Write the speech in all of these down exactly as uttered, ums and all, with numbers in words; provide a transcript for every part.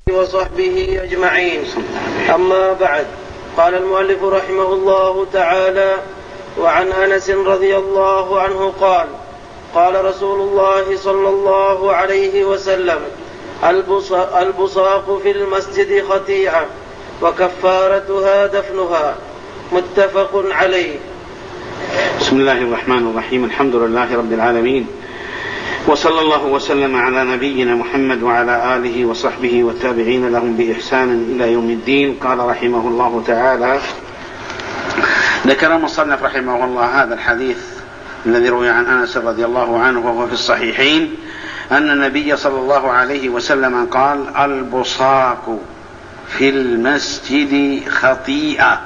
وصحبه أجمعين. أما بعد، قال المؤلف رحمه الله تعالى: وعن أنس رضي الله عنه قال: قال رسول الله صلى الله عليه وسلم: البصاق في المسجد خطيئة وكفارتها دفنها. متفق عليه. بسم الله الرحمن الرحيم. الحمد لله رب العالمين، وصلى الله وسلم على نبينا محمد وعلى آله وصحبه والتابعين لهم بإحسان إلى يوم الدين. قال رحمه الله تعالى: ذكر المصنف رحمه الله هذا الحديث الذي روي عن أنس رضي الله عنه وهو في الصحيحين أن النبي صلى الله عليه وسلم قال: البصاق في المسجد خطيئة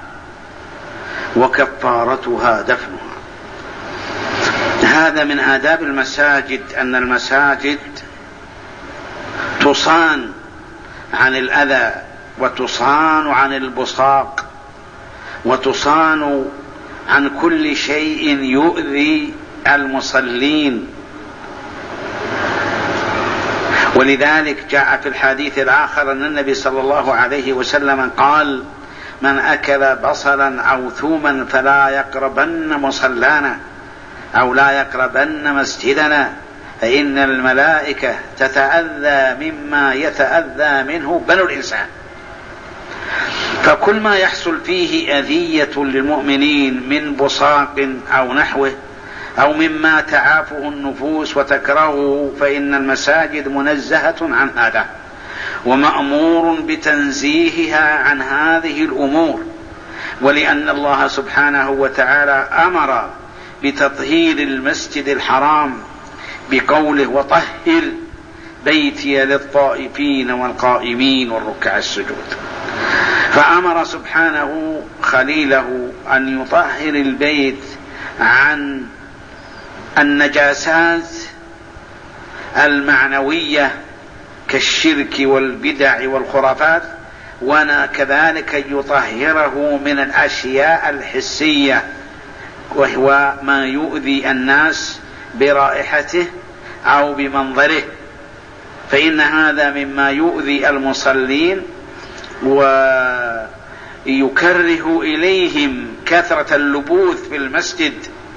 وكفارتها دفنها. هذا من آداب المساجد، أن المساجد تصان عن الأذى وتصان عن البصاق وتصان عن كل شيء يؤذي المصلين. ولذلك جاء في الحديث الآخر أن النبي صلى الله عليه وسلم قال: من أكل بصلا أو ثوما فلا يقربن مصلانا أو لا يقربن مسجدنا فإن الملائكة تتأذى مما يتأذى منه بنو الإنسان. فكل ما يحصل فيه أذية للمؤمنين من بصاق أو نحوه أو مما تعافه النفوس وتكرهه فإن المساجد منزهة عن هذا، ومأمور بتنزيهها عن هذه الأمور. ولأن الله سبحانه وتعالى أمر بتطهير المسجد الحرام بقوله: وطهر بيتي للطائفين والقائمين والركع السجود. فأمر سبحانه خليله أن يطهر البيت عن النجاسات المعنوية كالشرك والبدع والخرافات، وكذلك يطهره من الأشياء الحسية وهو ما يؤذي الناس برائحته أو بمنظره، فإن هذا مما يؤذي المصلين ويكره إليهم كثرة اللبوث في المسجد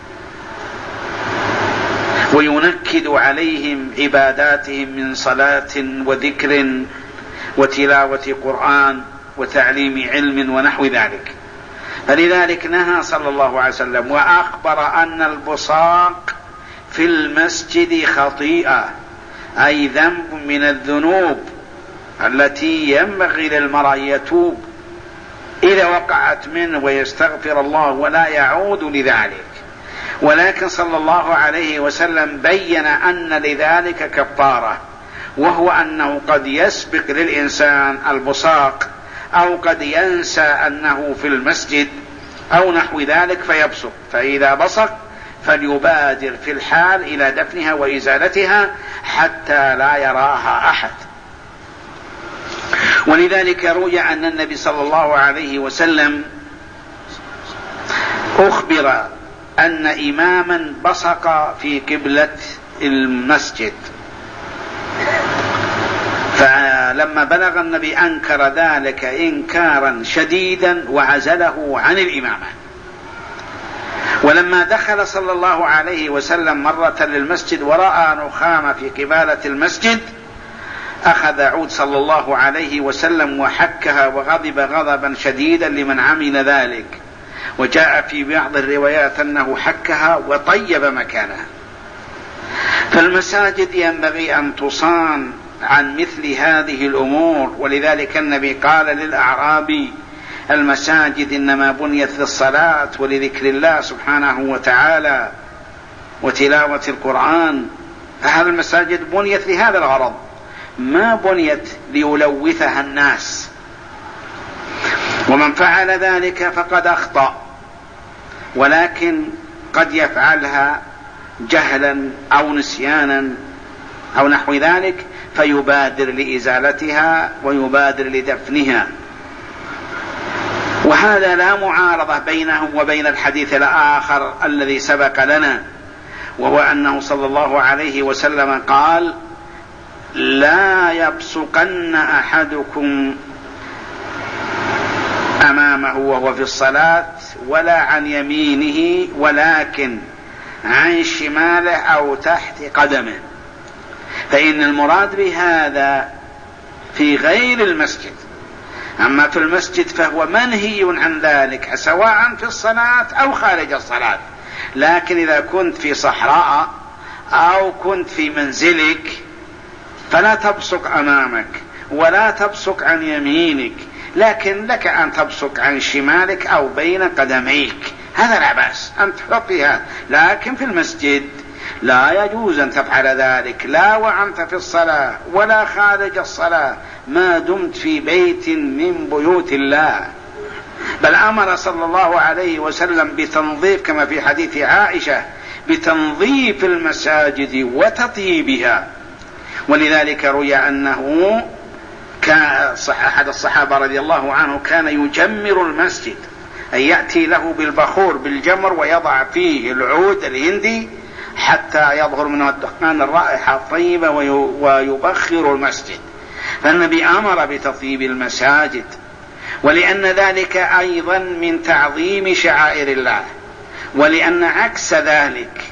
وينكد عليهم عباداتهم من صلاة وذكر وتلاوة قرآن وتعليم علم ونحو ذلك. فلذلك نهى صلى الله عليه وسلم وأخبر أن البصاق في المسجد خطيئة، أي ذنب من الذنوب التي ينبغي للمرء يتوب إذا وقعت منه ويستغفر الله ولا يعود لذلك. ولكن صلى الله عليه وسلم بين أن لذلك كفارة، وهو أنه قد يسبق للإنسان البصاق أو قد ينسى أنه في المسجد أو نحو ذلك فيبصق، فإذا بصق فليبادر في الحال إلى دفنها وإزالتها حتى لا يراها أحد. ولذلك روي أن النبي صلى الله عليه وسلم أخبر أن إماما بصق في قبلة المسجد، فلما بلغ النبي أنكر ذلك إنكارا شديدا وعزله عن الإمامة. ولما دخل صلى الله عليه وسلم مرة للمسجد ورأى نخامة في قبالة المسجد أخذ عود صلى الله عليه وسلم وحكها وغضب غضبا شديدا لمن عمل ذلك. وجاء في بعض الروايات أنه حكها وطيب مكانها. فالمساجد ينبغي أن تصان عن مثل هذه الأمور. ولذلك النبي قال للأعرابي: المساجد إنما بنيت للصلاة ولذكر الله سبحانه وتعالى وتلاوة القرآن. فهذه المساجد بنيت لهذا الغرض، ما بنيت ليلوثها الناس. ومن فعل ذلك فقد أخطأ، ولكن قد يفعلها جهلا أو نسيانا أو نحو ذلك فيبادر لإزالتها ويبادر لدفنها. وهذا لا معارضة بينهم وبين الحديث الآخر الذي سبق لنا، وهو أنه صلى الله عليه وسلم قال: لا يبصقن أحدكم أمامه وهو في الصلاة ولا عن يمينه ولكن عن شماله أو تحت قدمه. فإن المراد بهذا في غير المسجد، أما في المسجد فهو منهي عن ذلك سواء في الصلاة أو خارج الصلاة. لكن إذا كنت في صحراء أو كنت في منزلك فلا تبصق أمامك ولا تبصق عن يمينك، لكن لك أن تبصق عن شمالك أو بين قدميك، هذا لا بأس أن تحطها. لكن في المسجد لا يجوز أن تفعل ذلك، لا وأنت في الصلاة ولا خارج الصلاة، ما دمت في بيت من بيوت الله. بل أمر صلى الله عليه وسلم بتنظيف، كما في حديث عائشة، بتنظيف المساجد وتطيبها. ولذلك روي أنه كان أحد الصحابة رضي الله عنه كان يجمر المسجد، أن يأتي له بالبخور بالجمر ويضع فيه العود الهندي حتى يظهر منه الدخان الرائحة الطيبة ويبخر المسجد. فالنبي أمر بتطيب المساجد، ولأن ذلك أيضا من تعظيم شعائر الله، ولأن عكس ذلك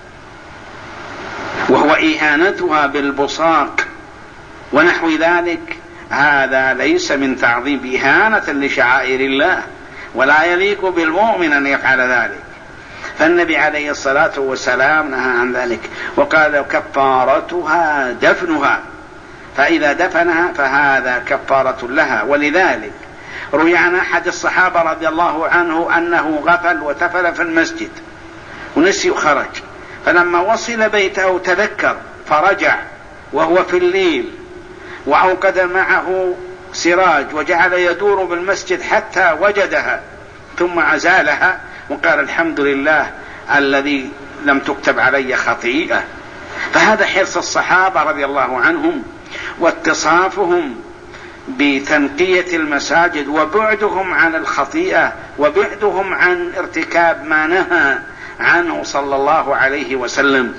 وهو إهانتها بالبصاق ونحو ذلك هذا ليس من تعظيم، إهانة لشعائر الله، ولا يليق بالمؤمن أن يفعل ذلك. فالنبي عليه الصلاة والسلام نهى عن ذلك وقال كفارتها دفنها، فإذا دفنها فهذا كفارة لها. ولذلك روي عن أحد الصحابة رضي الله عنه أنه غفل وتفل في المسجد ونسي وخرج، فلما وصل بيته تذكر فرجع وهو في الليل وأوقد معه سراج وجعل يدور بالمسجد حتى وجدها ثم عزالها وقال الحمد لله الذي لم تكتب علي خطيئة. فهذا حرص الصحابة رضي الله عنهم واتصافهم بتنقية المساجد وبعدهم عن الخطيئة وبعدهم عن ارتكاب ما نهى عنه صلى الله عليه وسلم.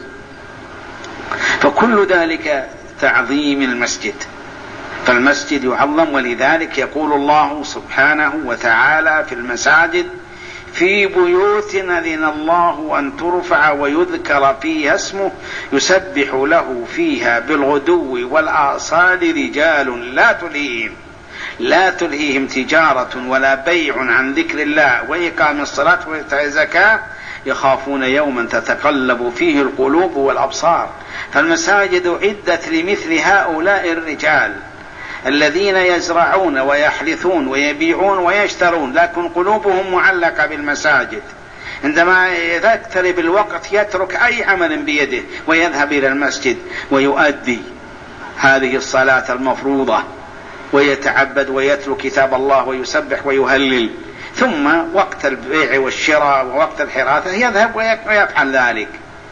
فكل ذلك تعظيم المسجد، فالمسجد يعظم. ولذلك يقول الله سبحانه وتعالى في المساجد في بيوت أذن الله أن ترفع ويذكر فيها اسمه يسبح له فيها بالغدو والآصال رجال لا تلهيهم لا تلهيهم تجارة ولا بيع عن ذكر الله وإقام الصلاة وإيتاء الزكاة يخافون يوما تتقلب فيه القلوب والأبصار. فالمساجد عدت لمثل هؤلاء الرجال الذين يزرعون ويحلثون ويبيعون ويشترون، لكن قلوبهم معلقة بالمساجد. عندما يقترب الوقت يترك أي عمل بيده ويذهب إلى المسجد ويؤدي هذه الصلاة المفروضة ويتعبد ويتلو كتاب الله ويسبح ويهلل، ثم وقت البيع والشراء ووقت الحراثة يذهب ويفعل ذلك.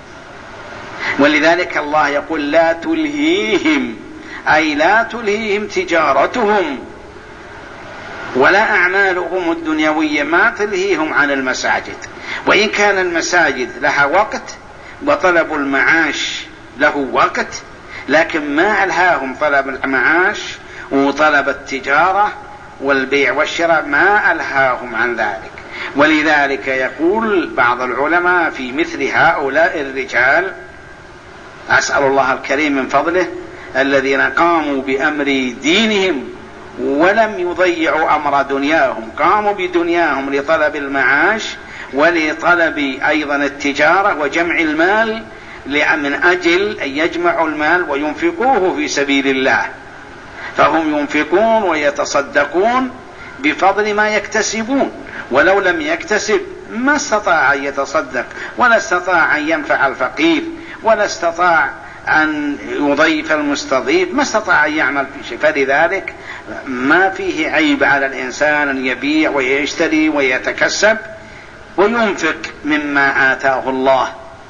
ولذلك الله يقول لا تلهيهم، أي لا تلهيهم تجارتهم ولا أعمالهم الدنيوية، ما تلهيهم عن المساجد. وإن كان المساجد لها وقت وطلب المعاش له وقت، لكن ما ألهاهم طلب المعاش وطلب التجارة والبيع والشراء، ما ألهاهم عن ذلك. ولذلك يقول بعض العلماء في مثل هؤلاء الرجال أسأل الله الكريم من فضله الذين قاموا بأمر دينهم ولم يضيعوا أمر دنياهم، قاموا بدنياهم لطلب المعاش ولطلب أيضا التجارة وجمع المال من أجل أن يجمعوا المال وينفقوه في سبيل الله. فهم ينفقون ويتصدقون بفضل ما يكتسبون، ولو لم يكتسب ما استطاع أن يتصدق ولا استطاع أن ينفع الفقير ولا استطاع أن يضيف المستضيف، ما استطاع أن يعمل في شيء. فلذلك ما فيه عيب على الإنسان أن يبيع ويشتري ويتكسب وينفق مما آتاه الله.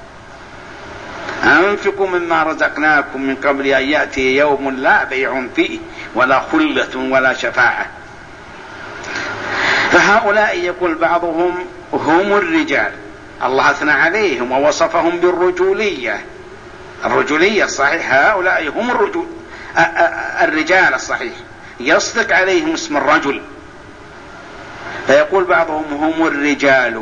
أنفقوا مما رزقناكم من قبل أن يأتي يوم لا بيع فيه ولا خلة ولا شفاعة. فهؤلاء يقول بعضهم هم الرجال، الله أثنى عليهم ووصفهم بالرجولية، الرجولية الصحيح، هؤلاء هم الرجول الرجال الصحيح يصدق عليهم اسم الرجل، فيقول بعضهم هم الرجال،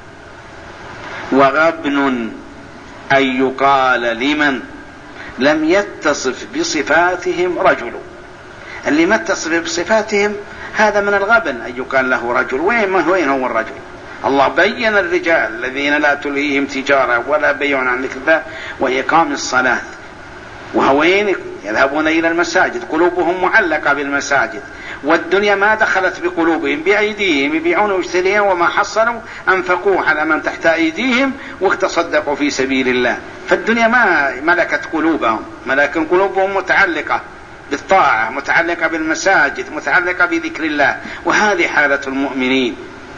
وغبن أن يقال لمن لم يتصف بصفاتهم رجل. اللي ما اتصف بصفاتهم هذا من الغبن أن يقال له رجل. وين ما وين هو الرجل؟ الله بين الرجال الذين لا تلهيهم تجارة ولا بيع عن ذكر الله وإقام الصلاة، وهوين يذهبون إلى المساجد، قلوبهم معلقة بالمساجد، والدنيا ما دخلت بقلوبهم، بأيديهم يبيعون ويشترون، وما حصلوا أنفقوه على من تحت أيديهم واتصدقوا في سبيل الله. فالدنيا ما ملكت قلوبهم، ولكن قلوبهم متعلقة بالطاعة، متعلقة بالمساجد، متعلقة بذكر الله، وهذه حالة المؤمنين.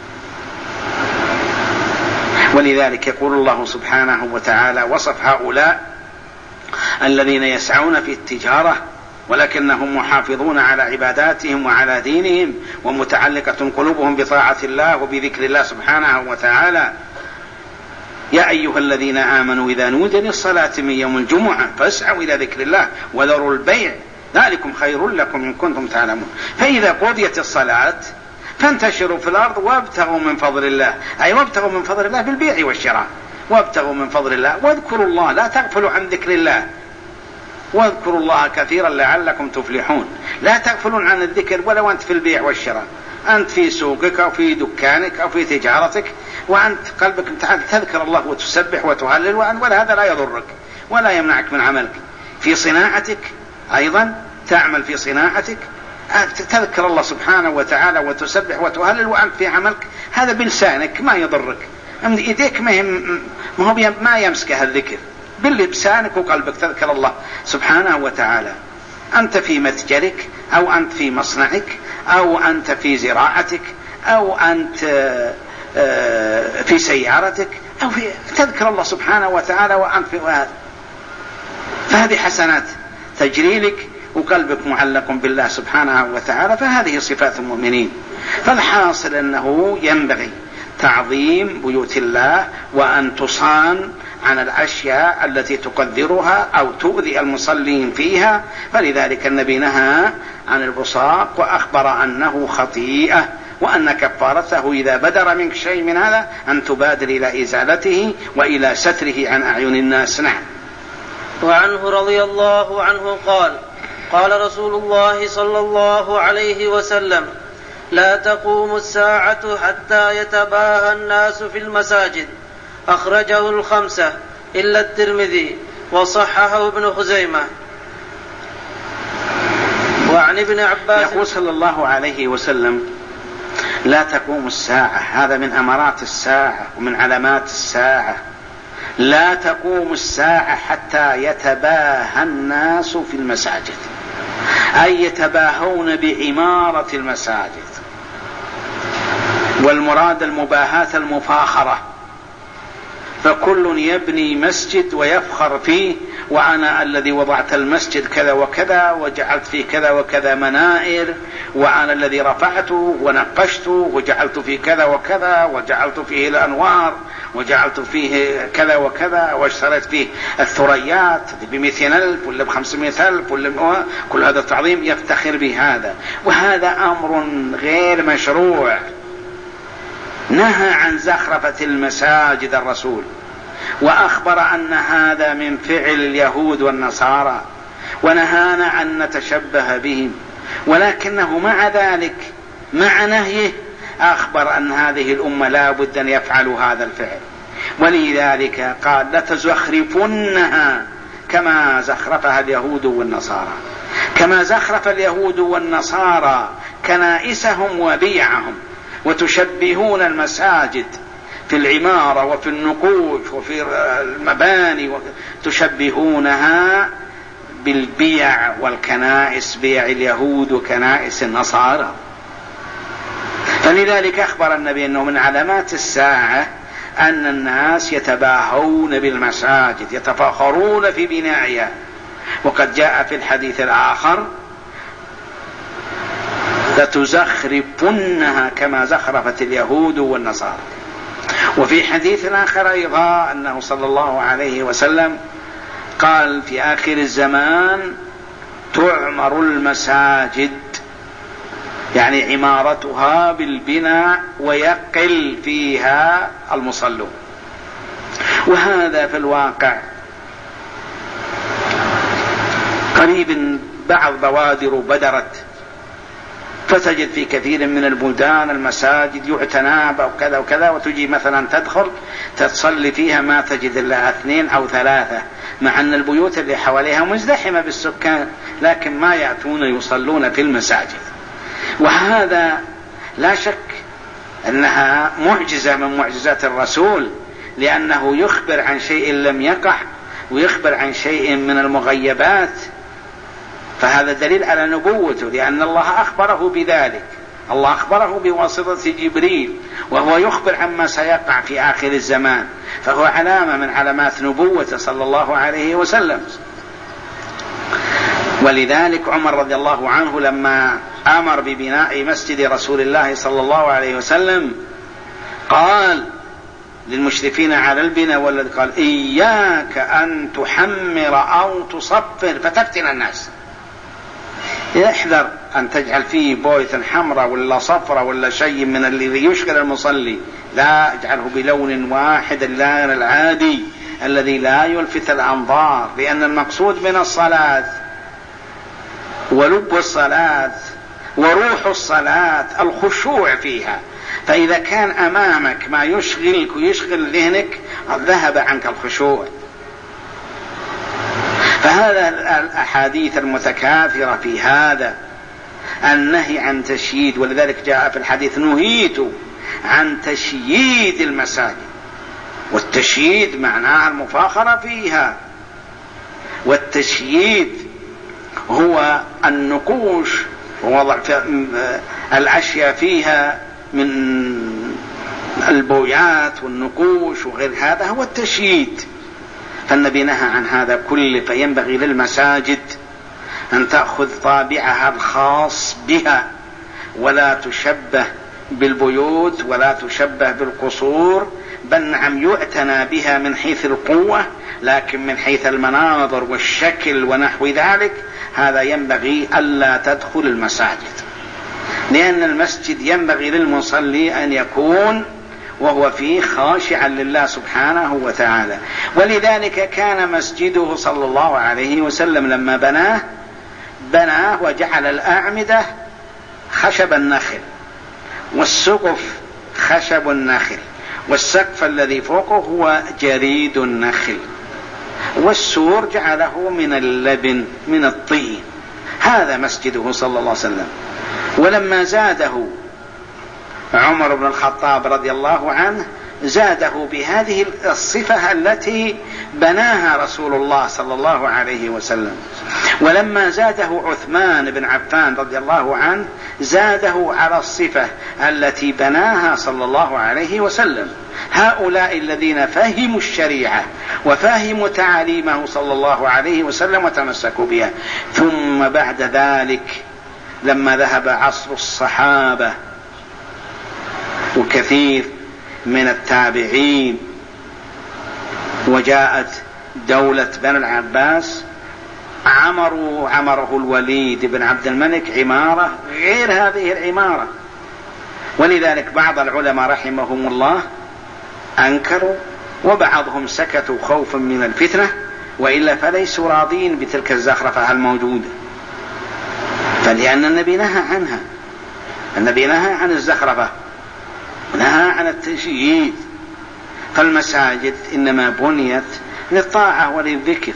ولذلك يقول الله سبحانه وتعالى وصف هؤلاء الذين يسعون في التجارة ولكنهم محافظون على عباداتهم وعلى دينهم، ومتعلقة قلوبهم بطاعة الله وبذكر الله سبحانه وتعالى. يا أيها الذين آمنوا إذا نودي للصلاة من يوم الجمعة فاسعوا إلى ذكر الله وذروا البيع ذلكم خير لكم إن كنتم تعلمون. فإذا قضيت الصلاة فانتشروا في الأرض وابتغوا من فضل الله، أي وابتغوا من فضل الله بالبيع والشراء، وابتغوا من فضل الله واذكروا الله، لا تغفلوا عن ذكر الله، واذكروا الله كثيرا لعلكم تفلحون. لا تغفلون عن الذكر ولو أنت في البيع والشراء، أنت في سوقك أو في دكانك أو في تجارتك وأنت قلبك تذكر الله وتسبح وتهلل، ولا هذا لا يضرك ولا يمنعك من عملك. في صناعتك أيضا تعمل في صناعتك تذكر الله سبحانه وتعالى وتسبح وتهلل وأنت في عملك، هذا بلسانك ما يضرك، إيديك ما هو ما يمسكها الذكر، بلسانك وقلبك تذكر الله سبحانه وتعالى. أنت في متجرك أو أنت في مصنعك أو أنت في زراعتك أو أنت في سيارتك أو في تذكر الله سبحانه وتعالى وأنت في هذا، فهذه حسنات تجري لك وقلبك معلق بالله سبحانه وتعالى. فهذه صفات المؤمنين. فالحاصل أنه ينبغي تعظيم بيوت الله وأن تصان عن الأشياء التي تقدرها أو تؤذي المصلين فيها. فلذلك النبي نهى عن البصاق وأخبر أنه خطيئة، وأن كفارته إذا بدر منك شيء من هذا أن تبادر إلى إزالته وإلى ستره عن أعين الناس. نعم. وعنه رضي الله عنه قال قال رسول الله صلى الله عليه وسلم: لا تقوم الساعة حتى يتباهى الناس في المساجد. أخرجه الخمسة إلا الترمذي وصححه ابن خزيمة. وعن ابن عباس يقول صلى الله عليه وسلم: لا تقوم الساعة، هذا من أمارات الساعة ومن علامات الساعة. لا تقوم الساعة حتى يتباهى الناس في المساجد، أي يتباهون بعمارة المساجد، والمراد المباهاة المفاخرة، فكل يبني مسجد ويفخر فيه، وأنا الذي وضعت المسجد كذا وكذا وجعلت فيه كذا وكذا منائر، وأنا الذي رفعته ونقشته وجعلت فيه كذا وكذا وجعلت فيه الأنوار وجعلت فيه كذا وكذا واشتريت فيه الثريات بمئتين ألف ولا بخمسمائة ألف ولا كل هذا التعظيم يفتخر بهذا، وهذا أمر غير مشروع. نهى عن زخرفة المساجد الرسول، وأخبر أن هذا من فعل اليهود والنصارى، ونهانا أن نتشبه بهم، ولكنه مع ذلك مع نهيه أخبر أن هذه الأمة لا بد أن يفعلوا هذا الفعل. ولذلك قال: لتزخرفنها كما زخرفها اليهود والنصارى، كما زخرف اليهود والنصارى كنائسهم وبيعهم، وتشبهون المساجد في العمارة وفي النقوش وفي المباني، تشبهونها بالبيع والكنائس، بيع اليهود وكنائس النصارى. فلذلك أخبر النبي أنه من علامات الساعة أن الناس يتباهون بالمساجد، يتفاخرون في بنائها. وقد جاء في الحديث الآخر: لتزخرفنها كما زخرفت اليهود والنصارى. وفي حديث آخر أيضا أنه صلى الله عليه وسلم قال: في آخر الزمان تعمر المساجد، يعني عمارتها بالبناء ويقل فيها المصلون. وهذا في الواقع قريب بعض بوادر بدرت، فتجد في كثير من البلدان المساجد يعتنى أو كذا وكذا، وتجي مثلا تدخل تصلي فيها ما تجد إلا اثنين أو ثلاثة، مع أن البيوت اللي حواليها مزدحمة بالسكان، لكن ما يأتون يصلون في المساجد. وهذا لا شك أنها معجزة من معجزات الرسول، لأنه يخبر عن شيء لم يقع ويخبر عن شيء من المغيبات، فهذا دليل على نبوته، لأن الله أخبره بذلك. الله أخبره بواسطة جبريل، وهو يخبر عما سيقع في آخر الزمان، فهو علامة من علامات نبوته صلى الله عليه وسلم. ولذلك عمر رضي الله عنه لما أمر ببناء مسجد رسول الله صلى الله عليه وسلم قال للمشرفين على البناء، والذي قال إياك أن تحمر أو تصفر فتفتن الناس، احذر أن تجعل فيه بوية حمراء ولا صفراء ولا شيء من الذي يشغل المصلي، لا اجعله بلون واحد اللون العادي الذي لا يلفت الأنظار، لأن المقصود من الصلاة ولب الصلاة وروح الصلاة الخشوع فيها، فإذا كان أمامك ما يشغلك ويشغل ذهنك ذهب عنك الخشوع. فهذا الأحاديث المتكاثرة في هذا النهي عن تشييد، ولذلك جاء في الحديث نهيت عن تشييد المساجد، والتشييد معناها المفاخرة فيها، والتشييد هو النقوش ووضع الأشياء فيها من البويات والنقوش وغير هذا هو التشييد. فالنبي نهى عن هذا كله، فينبغي للمساجد أن تأخذ طابعها الخاص بها، ولا تشبه بالبيوت ولا تشبه بالقصور، بل نعم يعتنى بها من حيث القوة، لكن من حيث المناظر والشكل ونحو ذلك هذا ينبغي ألا تدخل المساجد، لأن المسجد ينبغي للمصلي أن يكون وهو فيه خاشعا لله سبحانه وتعالى. ولذلك كان مسجده صلى الله عليه وسلم لما بناه بناه وجعل الأعمدة خشب النخل، والسقف خشب النخل، والسقف الذي فوقه هو جريد النخل، والسور جعله من اللبن من الطين. هذا مسجده صلى الله عليه وسلم. ولما زاده عمر بن الخطاب رضي الله عنه زاده بهذه الصفة التي بناها رسول الله صلى الله عليه وسلم. ولما زاده عثمان بن عفان رضي الله عنه زاده على الصفة التي بناها صلى الله عليه وسلم. هؤلاء الذين فهموا الشريعة وفهموا تعاليمه صلى الله عليه وسلم وتمسكوا بها. ثم بعد ذلك لما ذهب عصر الصحابة وكثير من التابعين وجاءت دولة بني العباس عمروا عمره الوليد بن عبد الملك عمارة غير هذه العمارة. ولذلك بعض العلماء رحمهم الله أنكروا، وبعضهم سكتوا خوفا من الفتنة، وإلا فليسوا راضين بتلك الزخرفة الموجودة، فلأن النبي نهى عنها. النبي نهى عن الزخرفة، نهى عن التشييد. فالمساجد إنما بنيت للطاعة وللذكر.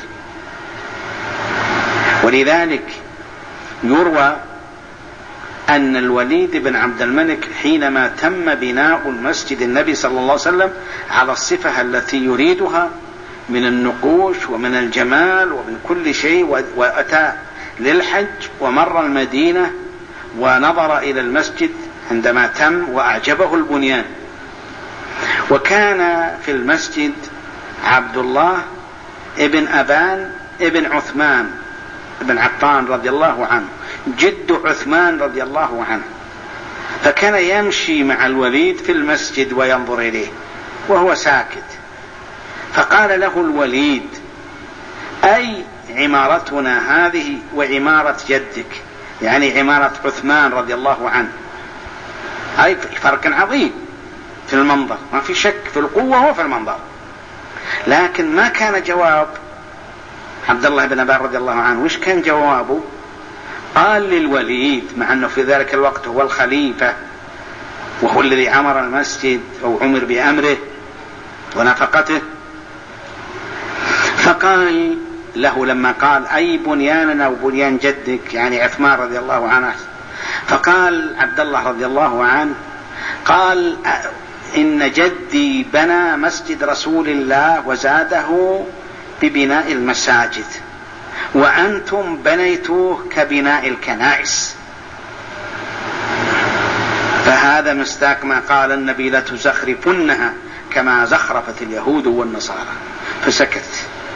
ولذلك يروى أن الوليد بن عبد الملك حينما تم بناء المسجد النبي صلى الله عليه وسلم على الصفة التي يريدها من النقوش ومن الجمال ومن كل شيء، وأتى للحج ومر المدينة ونظر إلى المسجد عندما تم وأعجبه البنيان. وكان في المسجد عبد الله ابن أبان ابن عثمان ابن عفان رضي الله عنه، جد عثمان رضي الله عنه، فكان يمشي مع الوليد في المسجد وينظر إليه وهو ساكت. فقال له الوليد: أي عمارتنا هذه وعمارة جدك، يعني عمارة عثمان رضي الله عنه، هاي فرق عظيم في المنظر، ما في شك في القوة وفي المنظر. لكن ما كان جواب عبد الله بن عباس رضي الله عنه، وش كان جوابه؟ قال للوليد، مع أنه في ذلك الوقت هو الخليفة وهو الذي عمر المسجد أو عمر بأمره ونفقته، فقال له لما قال أي بنياننا وبنيان جدك، يعني عثمان رضي الله عنه، فقال عبد الله رضي الله عنه قال إن جدي بنى مسجد رسول الله وزاده ببناء المساجد، وأنتم بنيتوه كبناء الكنائس. فهذا مصداق ما قال النبي لتزخرفنها كما زخرفت اليهود والنصارى، فسكت.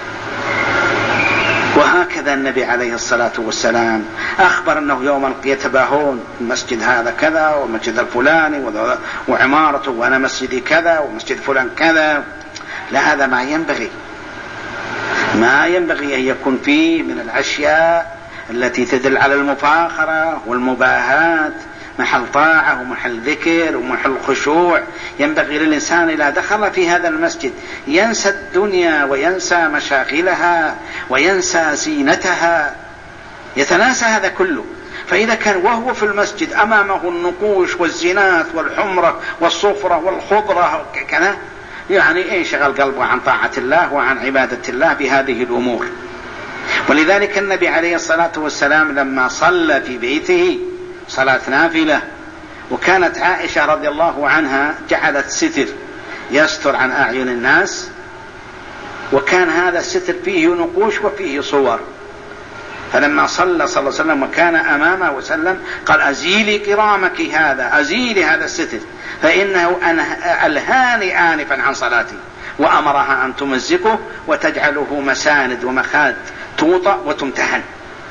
وهكذا النبي عليه الصلاة والسلام أخبر أنه يوم يتباهون المسجد هذا كذا والمسجد الفلاني وعمارته، وأنا مسجدي كذا ومسجد فلان كذا. لا، هذا ما ينبغي، ما ينبغي أن يكون فيه من الأشياء التي تدل على المفاخرة والمباهات محل طاعة ومحل ذكر ومحل خشوع. ينبغي للإنسان إذا دخل في هذا المسجد ينسى الدنيا وينسى مشاغلها وينسى زينتها، يتناسى هذا كله. فإذا كان وهو في المسجد أمامه النقوش والزينات والحمرة والصفرة والخضرة كذا، يعني انشغل قلبه عن طاعة الله وعن عبادة الله بهذه الأمور. ولذلك النبي عليه الصلاة والسلام لما صلى في بيته صلاة نافلة، وكانت عائشة رضي الله عنها جعلت ستر يستر عن أعين الناس، وكان هذا الستر فيه نقوش وفيه صور. فلما صلى صلى الله عليه وسلم وكان أمامه وسلم قال أزيلي كرامك هذا، أزيلي هذا الستر، فإنه ألهاني آنفا عن صلاتي، وأمرها أن تمزقه وتجعله مساند ومخاد توطأ وتمتهن.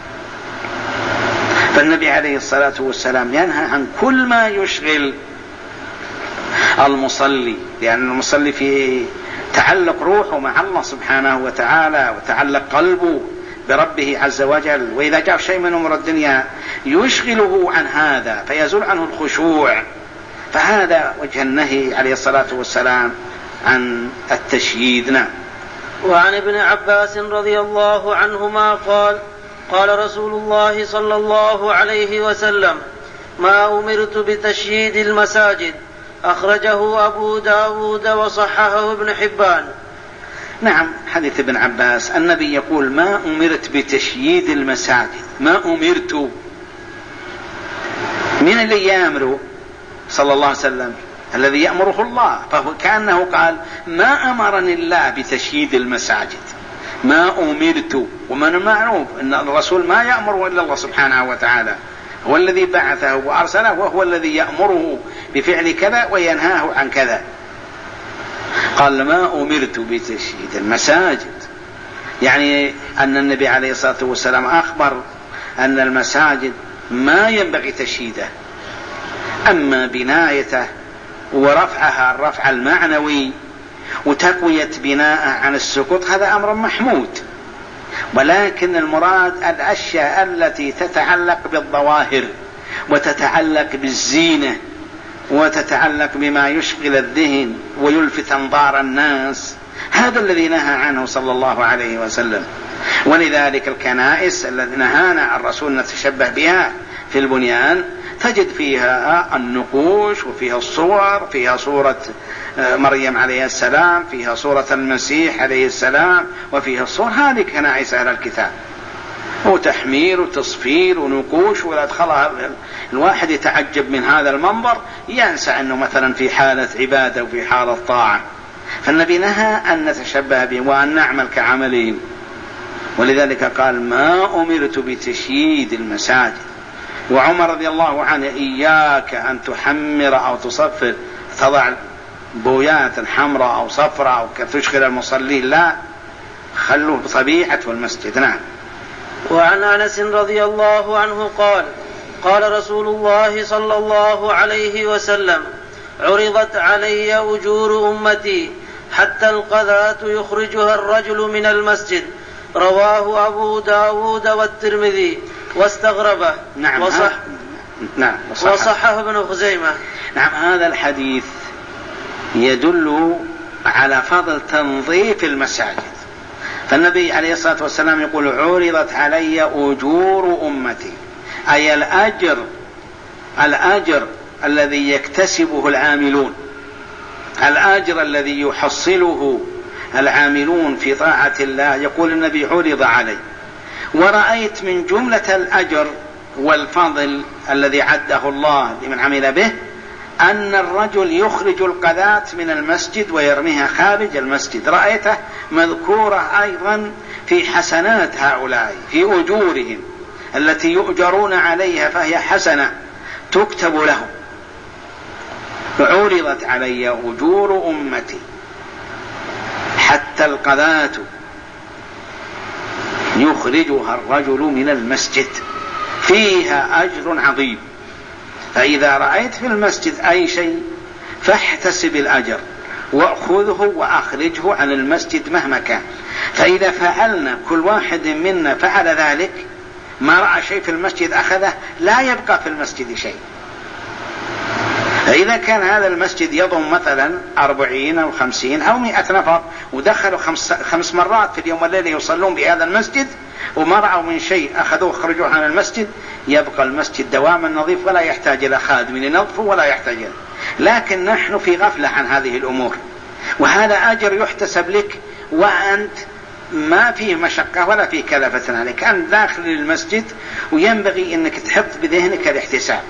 فالنبي عليه الصلاة والسلام ينهى عن كل ما يشغل المصلي، لأن المصلي في تعلق روحه مع الله سبحانه وتعالى وتعلق قلبه بربه عز وجل، وإذا جاء شيء من أمور الدنيا يشغله عن هذا فيزول عنه الخشوع. فهذا وجه النهي عليه الصلاة والسلام عن التشييد. نعم. وعن ابن عباس رضي الله عنهما قال قال رسول الله صلى الله عليه وسلم ما أمرت بتشييد المساجد، أخرجه أبو داود وصححه ابن حبان. نعم، حديث ابن عباس النبي يقول ما أمرت بتشييد المساجد، ما أمرت، من اللي يأمره صلى الله عليه وسلم؟ الذي يأمره الله، فهو كأنه قال ما أمرني الله بتشييد المساجد، ما أمرت. ومن المعروف أن الرسول ما يأمره إلا الله سبحانه وتعالى، هو الذي بعثه وأرسله، وهو الذي يأمره بفعل كذا وينهاه عن كذا. قال ما أمرت بتشييد المساجد، يعني أن النبي عليه الصلاة والسلام أخبر أن المساجد ما ينبغي تشييده، أما بنايته ورفعها الرفع المعنوي وتقوية بناء عن السقوط هذا أمر محمود. ولكن المراد الأشياء التي تتعلق بالظواهر وتتعلق بالزينة وتتعلق بما يشغل الذهن ويلفت أنظار الناس، هذا الذي نهى عنه صلى الله عليه وسلم. ولذلك الكنائس التي نهانا الرسول نتشبه بها في البنيان تجد فيها النقوش وفيها الصور، فيها صورة مريم عليه السلام، فيها صورة المسيح عليه السلام، وفيها الصور. هذه كنائس أهل الكتاب، وتحمير وتصفير ونقوش، ولا أدخلها الواحد يتعجب من هذا المنظر، ينسى أنه مثلا في حالة عبادة وفي حالة طاعة. فالنبي نهى أن نتشبه بهم وأن نعمل كعملهم. ولذلك قال ما أمرت بتشييد المساجد. وعمر رضي الله عنه إياك أن تحمر أو تصفر، تضع بويات حمراء أو صفراء أو تشغل المصلين، لا، خلوه طبيعة المسجد. نعم. وعن أنس رضي الله عنه قال قال رسول الله صلى الله عليه وسلم عرضت علي أجور أمتي حتى القذاة يخرجها الرجل من المسجد رواه أبو داود والترمذي واستغربه. نعم وصح نعم وصحه ابن خزيمة. نعم هذا الحديث يدل على فضل تنظيف المساجد. فالنبي عليه الصلاة والسلام يقول عرضت علي أجور أمتي، أي الأجر الأجر الذي يكتسبه العاملون، الأجر الذي يحصله العاملون في طاعة الله. يقول النبي عرض علي، ورأيت من جملة الأجر والفضل الذي عده الله لمن عمل به أن الرجل يخرج القذاة من المسجد ويرميها خارج المسجد، رأيته مذكورة أيضا في حسنات هؤلاء، في أجورهم التي يؤجرون عليها، فهي حسنة تكتب لهم. عرضت علي أجور أمتي حتى القذاة يخرجها الرجل من المسجد، فيها أجر عظيم. فإذا رأيت في المسجد أي شيء فاحتسب الأجر وأخذه وأخرجه عن المسجد مهما كان. فإذا فعلنا كل واحد منا فعل ذلك، ما رأى شيء في المسجد أخذه، لا يبقى في المسجد شيء. فإذا كان هذا المسجد يضم مثلا أربعين أو خمسين أو مئة نفر، ودخلوا خمس, خمس مرات في اليوم والليلة يصلون بهذا المسجد، وما رأوا من شيء أخذوه خرجوه عن المسجد، يبقى المسجد دواما نظيف ولا يحتاج إلى خادم لنظفه ولا يحتاج إلى. لكن نحن في غفلة عن هذه الأمور، وهذا أجر يحتسب لك وأنت ما فيه مشقة ولا فيه كلفة عليك، أنت داخل المسجد وينبغي أنك تحط بذهنك الاحتساب.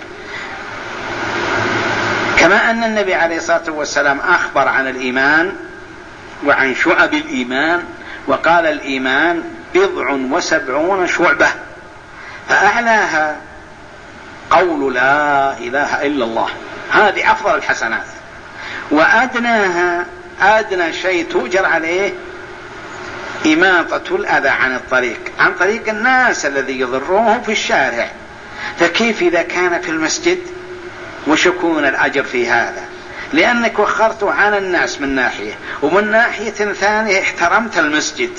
كما أن النبي عليه الصلاة والسلام أخبر عن الإيمان وعن شعب الإيمان، وقال الإيمان بضع وسبعون شعبة، فأعلاها قول لا إله إلا الله، هذه أفضل الحسنات، وأدناها أدنى شيء تؤجر عليه إماطة الأذى عن الطريق، عن طريق الناس الذي يضرهم في الشارع. فكيف إذا كان في المسجد؟ وش يكون الأجر في هذا؟ لأنك وخرت عن الناس من ناحية، ومن ناحية ثانية احترمت المسجد،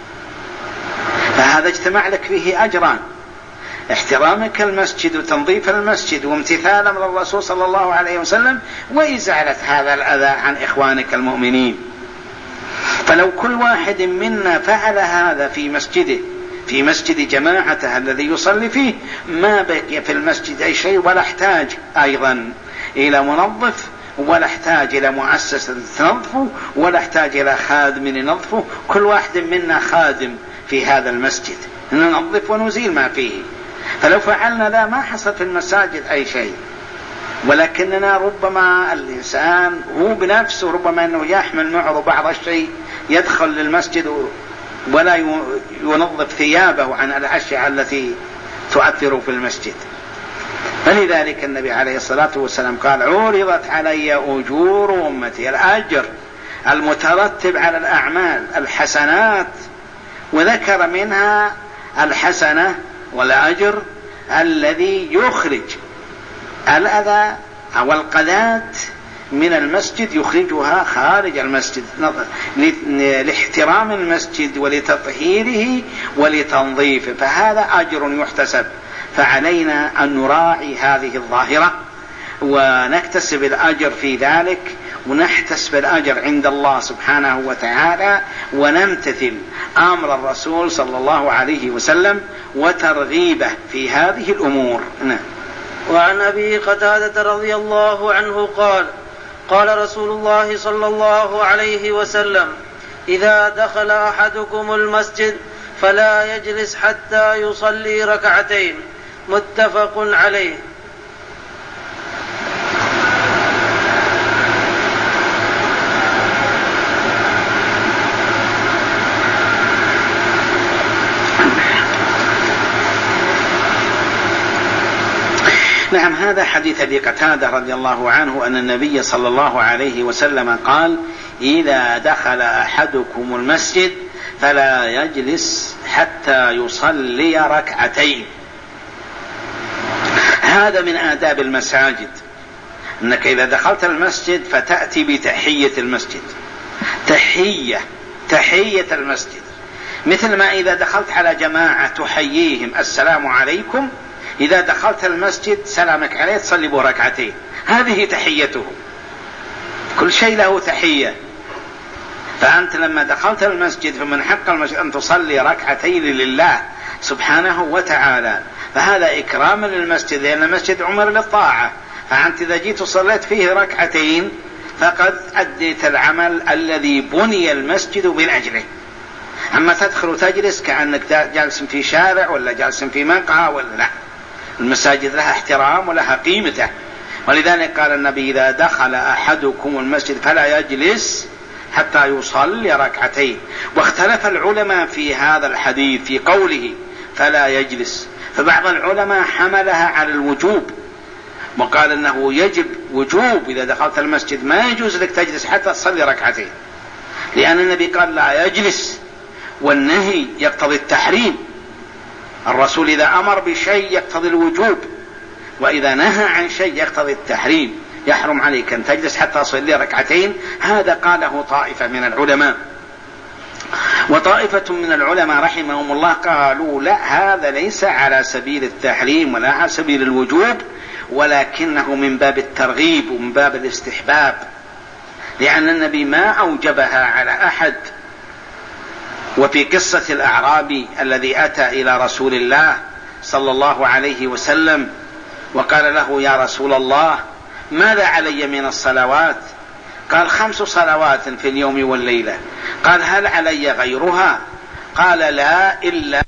فهذا اجتمع لك فيه أجران: احترامك المسجد وتنظيف المسجد وامتثال أمر الرسول صلى الله عليه وسلم، وإزالة هذا الأذى عن إخوانك المؤمنين. فلو كل واحد منا فعل هذا في مسجده، في مسجد جماعته الذي يصلي فيه، ما بقي في المسجد أي شيء، ولا احتاج أيضا إلى منظف، ولا احتاج إلى مؤسسة تنظفه، ولا احتاج إلى خادم ينظفه. كل واحد منا خادم في هذا المسجد، ننظف ونزيل ما فيه. فلو فعلنا ذا ما حصل في المساجد أي شيء. ولكننا ربما الإنسان هو بنفسه ربما أنه يحمل معه بعض الشيء، يدخل للمسجد ولا ينظف ثيابه عن الأشياء التي تؤثر في المسجد. فلذلك النبي عليه الصلاة والسلام قال عرضت علي أجور أمتي، الأجر المترتب على الأعمال، الحسنات، وذكر منها الحسنة والأجر الذي يخرج الأذى أو القذاة من المسجد، يخرجها خارج المسجد لاحترام المسجد ولتطهيره ولتنظيفه، فهذا أجر يحتسب. فعلينا أن نراعي هذه الظاهرة ونكتسب الأجر في ذلك، ونحتسب الأجر عند الله سبحانه وتعالى، ونمتثل أمر الرسول صلى الله عليه وسلم وترغيبه في هذه الأمور. نعم. وعن أبي قتادة رضي الله عنه قال قال رسول الله صلى الله عليه وسلم إذا دخل أحدكم المسجد فلا يجلس حتى يصلي ركعتين، متفق عليه. نعم، هذا حديث أبي قتادة رضي الله عنه أن النبي صلى الله عليه وسلم قال إذا دخل أحدكم المسجد فلا يجلس حتى يصلي ركعتين. هذا من آداب المساجد، أنك إذا دخلت المسجد فتأتي بتحية المسجد، تحية تحية المسجد، مثل ما إذا دخلت على جماعة تحييهم السلام عليكم، إذا دخلت المسجد سلامك عليه تصلي به ركعتين، هذه تحيته. كل شيء له تحية. فأنت لما دخلت المسجد فمن حق المسجد أن تصلي ركعتين لله سبحانه وتعالى، فهذا إكرام للمسجد، لأن المسجد عمر للطاعة. فأنت إذا جيت وصليت فيه ركعتين فقد أديت العمل الذي بني المسجد من أجله. أما تدخل وتجلس كأنك جالس في شارع ولا جالس في مقهى ولا لا، المساجد لها احترام ولها قيمته. ولذلك قال النبي: إذا دخل أحدكم المسجد فلا يجلس حتى يصلي ركعتين. واختلف العلماء في هذا الحديث في قوله فلا يجلس، فبعض العلماء حملها على الوجوب وقال أنه يجب وجوب إذا دخلت المسجد ما يجوز لك تجلس حتى تصلي ركعتين، لأن النبي قال لا يجلس، والنهي يقتضي التحريم. الرسول إذا أمر بشيء يقتضي الوجوب، وإذا نهى عن شيء يقتضي التحريم. يحرم عليك أن تجلس حتى تصلي ركعتين. هذا قاله طائفة من العلماء. وطائفة من العلماء رحمهم الله قالوا لا، هذا ليس على سبيل التحريم ولا على سبيل الوجوب، ولكنه من باب الترغيب ومن باب الاستحباب، لأن النبي ما أوجبها على أحد. وفي قصة الأعرابي الذي أتى إلى رسول الله صلى الله عليه وسلم وقال له: يا رسول الله، ماذا علي من الصلوات؟ قال: خمس صلوات في اليوم والليلة. قال: هل علي غيرها؟ قال: لا، إلا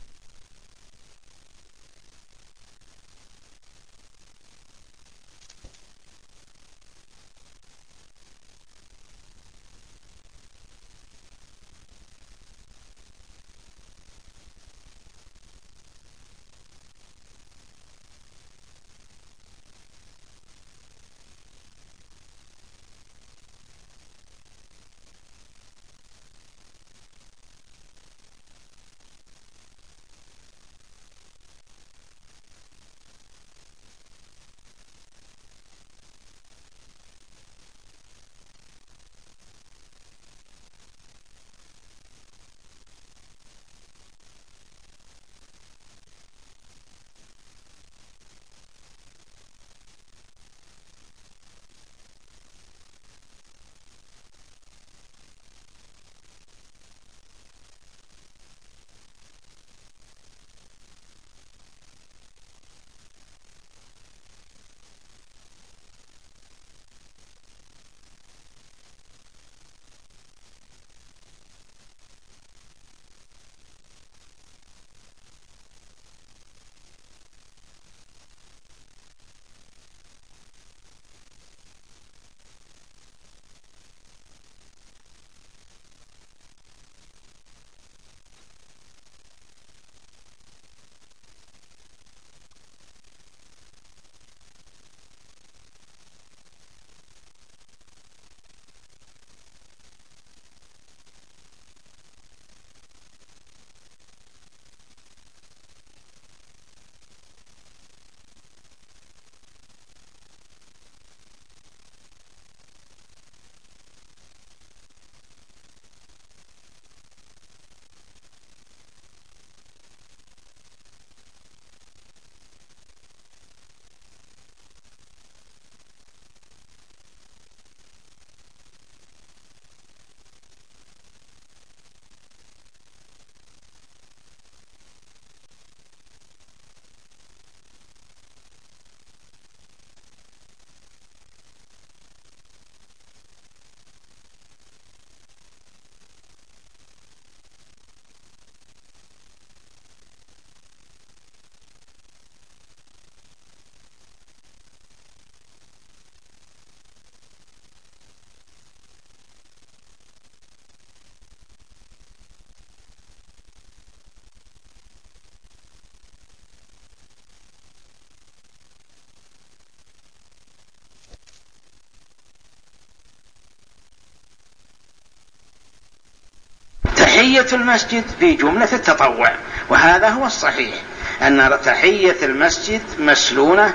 تحية المسجد في جملة التطوع، وهذا هو الصحيح، أن تحية المسجد مسنونة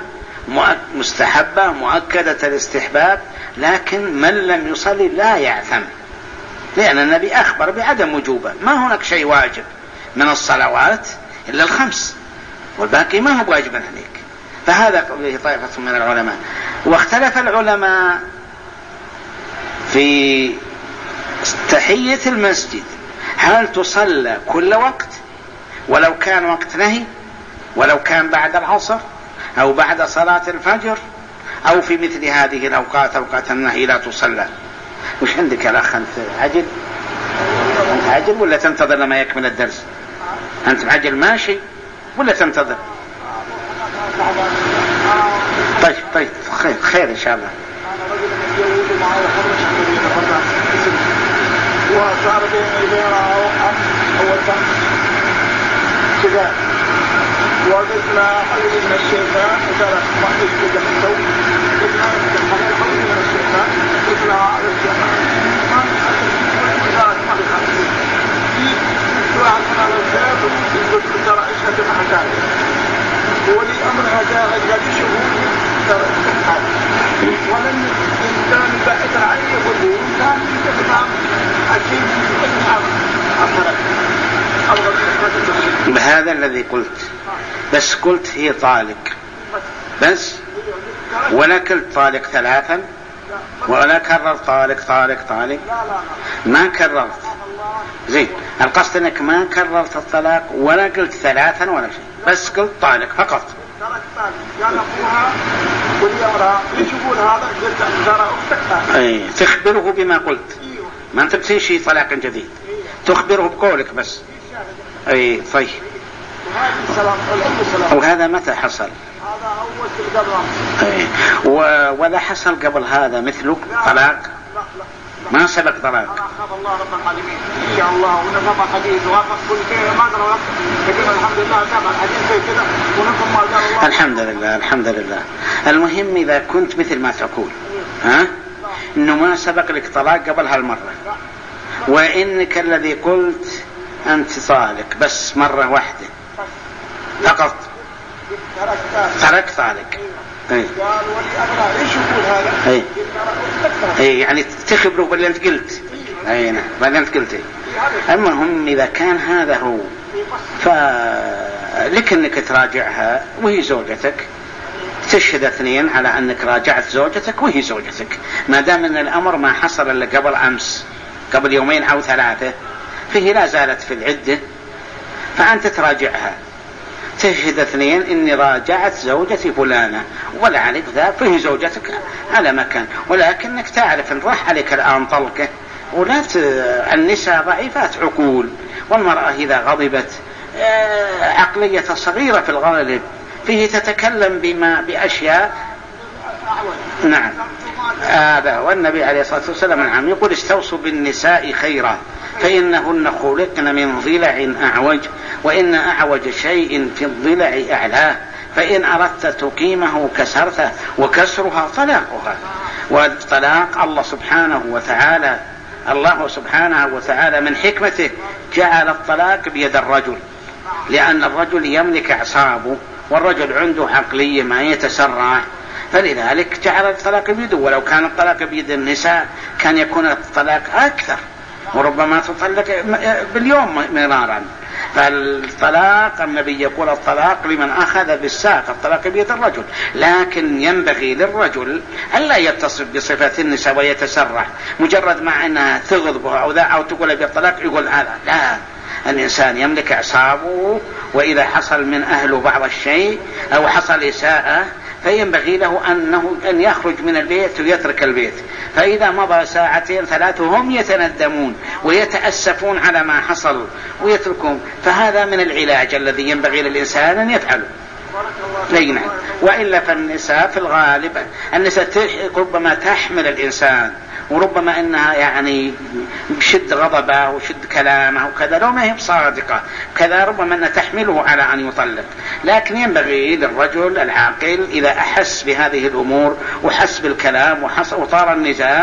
مستحبة مؤكدة الاستحباب، لكن من لم يصلي لا يعثم، لأن النبي أخبر بعدم وجوبه، ما هناك شيء واجب. من الصلوات إلا الخمس، والباقي ما هو واجبا عليك. فهذا قوله طائفة من العلماء. واختلف العلماء في تحية المسجد، هل تصلى كل وقت ولو كان وقت نهي، ولو كان بعد العصر أو بعد صلاة الفجر، أو في مثل هذه الأوقات أوقات النهي لا تصلى؟ وش عندك يا أخ؟ أنت عجل أنت عجل ولا تنتظر لما يكمل الدرس؟ أنت عجل ماشي ولا تنتظر؟ طيب طيب خير, خير إن شاء الله. وصار بين بينها أول كذا وقلت لا حلل من الشيطان وقال ما يجب أن تسوي قلت لا حلل من الشيطان قلت لا على الشيطان ما يحلل ما يحلل قلت لا على الشيطان قلت ترى إيش هتبع حكاية ولي أمرها جاهد قد شهور ترى حكاية ولن الإنسان بعد عليه يقول كان يتفهم أكيد يتفهم أثرت بهذا الذي قلت، بس قلت هي طالق بس، ولا قلت طالق ثلاثا، ولا كرر طالق طالق طالق، ما كررت. زين، القصد انك ما كررت الطلاق ولا قلت ثلاثا ولا شيء، بس قلت طالق فقط. اي تخبره بما قلت، ما انت بتنشي طلاق جديد، تخبره بقولك بس. اي طيب. وهذا متى حصل؟ هذا أول قبل. اي ولا حصل قبل هذا مثله طلاق؟ ما سبق طلاق. أنا أخاف الله رب العالمين إن شاء الله، ونفهم الحديث وأخذ كل شيء ما أدري لكن الحمد لله سمع الحديث زي كذا ونفهم ما قال الله. الحمد لله الحمد لله. المهم إذا كنت مثل ما تقول ها إنه ما سبق لك طلاق قبل هالمرة، وإنك الذي قلت أنت طالق بس مرة واحدة فقط، ترك طالق. اي اي اي يعني تخبره باللي انت قلت. اي نعم باللي انت قلت. المهم اذا كان هذا هو فلك انك تراجعها وهي زوجتك، تشهد اثنين على انك راجعت زوجتك وهي زوجتك، ما دام ان الامر ما حصل الا قبل امس، قبل يومين او ثلاثه، فهي لا زالت في العده، فانت تراجعها تشهد اثنين اني راجعت زوجتي فلانة ولا عليك ذا، فهي زوجتك على مكان، ولكنك تعرف ان راح عليك الان طلقه، ولا ت... النساء ضعيفات عقول، والمرأة اذا غضبت عقلية صغيرة في الغالب، فيه تتكلم بما باشياء. نعم هذا، والنبي عليه الصلاة والسلام نعم يقول استوصوا بالنساء خيرا فإنهن خلقن من ضلع أعوج، وإن أعوج شيء في الضلع أعلاه، فإن أردت تقيمه كسرته، وكسرها طلاقها. والطلاق الله سبحانه وتعالى الله سبحانه وتعالى من حكمته جعل الطلاق بيد الرجل، لأن الرجل يملك أعصابه، والرجل عنده عقلية ما يتسرع، فلذلك جعل الطلاق بيده. ولو كان الطلاق بيد النساء كان يكون الطلاق أكثر، وربما تطلق باليوم مرارا. فالطلاق النبي يقول الطلاق لمن أخذ بالساق، الطلاق بيد الرجل، لكن ينبغي للرجل ألا يتصف بصفة النساء ويتسرع مجرد مع أنها تغضبه أو ذا أو تقول بالطلاق يقول هذا لا. الإنسان يملك أعصابه، وإذا حصل من أهله بعض الشيء أو حصل إساءة فينبغي له أنه أن يخرج من البيت ويترك البيت، فإذا مضى ساعتين ثلاث هم يتندمون ويتأسفون على ما حصل ويتركون، فهذا من العلاج الذي ينبغي للإنسان أن يفعله. نعم. وإلا فالنساء في الغالب النساء ربما تحمل الإنسان، وربما انها يعني بشد غضبه وشد كلامه وكذا لو ما هي بصادقة كذا، ربما انها تحمله على ان يطلق. لكن ينبغي للرجل العاقل اذا احس بهذه الامور وحس بالكلام وحس وطار النزاع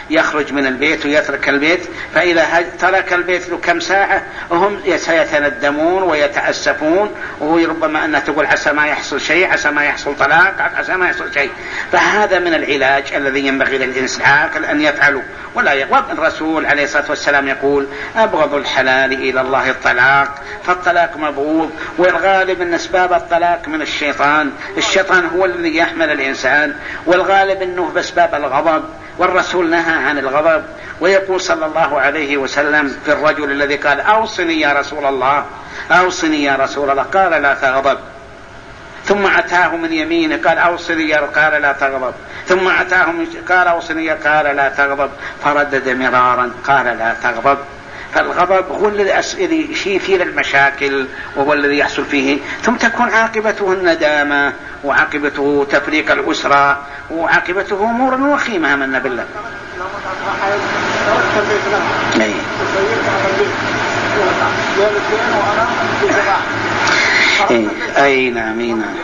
يخرج من البيت ويترك البيت، فإذا ترك البيت له كم ساعة وهم سيتندمون ويتأسفون، وربما أنها تقول عسى ما يحصل شيء، عسى ما يحصل طلاق، عسى ما يحصل شيء. فهذا من العلاج الذي ينبغي للإنسان العاقل أن يفعله ولا يغضب. الرسول عليه الصلاة والسلام يقول أبغض الحلال إلى الله الطلاق، فالطلاق مبغوض، والغالب أن أسباب الطلاق من الشيطان، الشيطان هو الذي يحمل الإنسان، والغالب أنه بأسباب الغضب، والرسول نهى عن الغضب. ويقول صلى الله عليه وسلم في الرجل الذي قال أوصني يا رسول الله، أوصني يا رسول الله، قال لا تغضب. ثم أتاه من يمينه قال أوصني، قال لا تغضب. ثم أتاه من قال أوصني، قال لا تغضب. فردد مرارا قال لا تغضب. فالغضب هو الذي يشير المشاكل وهو الذي يحصل فيه، ثم تكون عاقبته الندامة، وعاقبته تفريق الأسرة، وعاقبته أمور وخيمة من بالله. أي. أي. أي نعم أي نعم.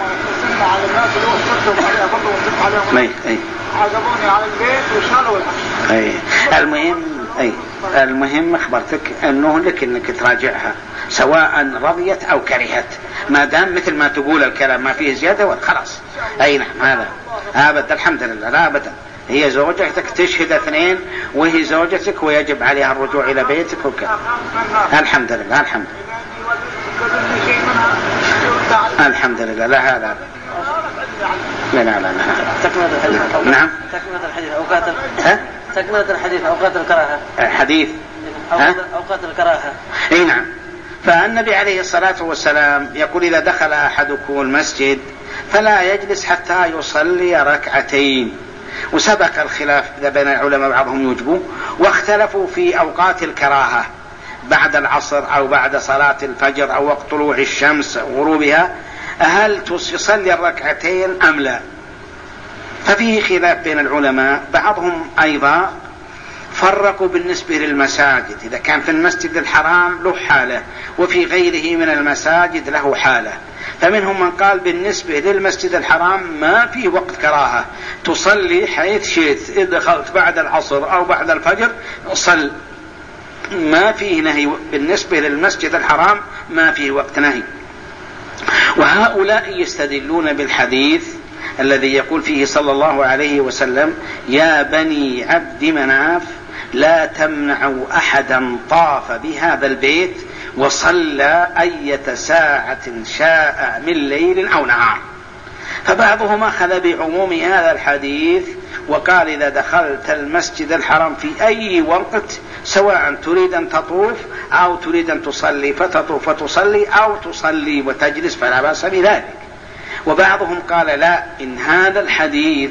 أي. أي. عجبوني على البيت وشالوا أي. المهم أي المهم أخبرتك أنه لك أنك تراجعها سواء رضيت أو كرهت، ما دام مثل ما تقول الكلام ما فيه زيادة خلاص. أي نعم هذا أبدا الحمد لله لا أبدا. هي زوجتك تشهد اثنين وهي زوجتك ويجب عليها الرجوع إلى بيتك وكذا. الحمد لله الحمد لله الحمد لله. لا هذا لا لا لا تكملة الحديث. نعم تكملة الحديث أوقات ها تكملة الحديث أوقات الكراهة. حديث أوقات, أوقات الكراهة. اي نعم. فالنبي عليه الصلاة والسلام يقول إذا دخل أحدكم المسجد فلا يجلس حتى يصلي ركعتين. وسبق الخلاف بين العلماء، بعضهم يوجبوا، واختلفوا في أوقات الكراهة بعد العصر أو بعد صلاة الفجر أو وقت طلوع الشمس غروبها، هل يصلي الركعتين أم لا؟ ففيه خلاف بين العلماء. بعضهم أيضا فرقوا بالنسبة للمساجد، إذا كان في المسجد الحرام له حالة وفي غيره من المساجد له حالة. فمنهم من قال بالنسبة للمسجد الحرام ما فيه وقت كراهة، تصلي حيث شئت، إذا دخلت بعد العصر أو بعد الفجر صل، ما فيه نهي. بالنسبة للمسجد الحرام ما فيه وقت نهي. وهؤلاء يستدلون بالحديث الذي يقول فيه صلى الله عليه وسلم يا بني عبد مناف لا تمنعوا أحدا طاف بهذا البيت وصلى أية ساعة شاء من ليل أو نهار. فبعضهم أخذ بعموم هذا الحديث وقال إذا دخلت المسجد الحرام في أي وقت سواء تريد أن تطوف أو تريد أن تصلي فتطوف وتصلي أو تصلي وتجلس فلا بأس بذلك. وبعضهم قال لا، إن هذا الحديث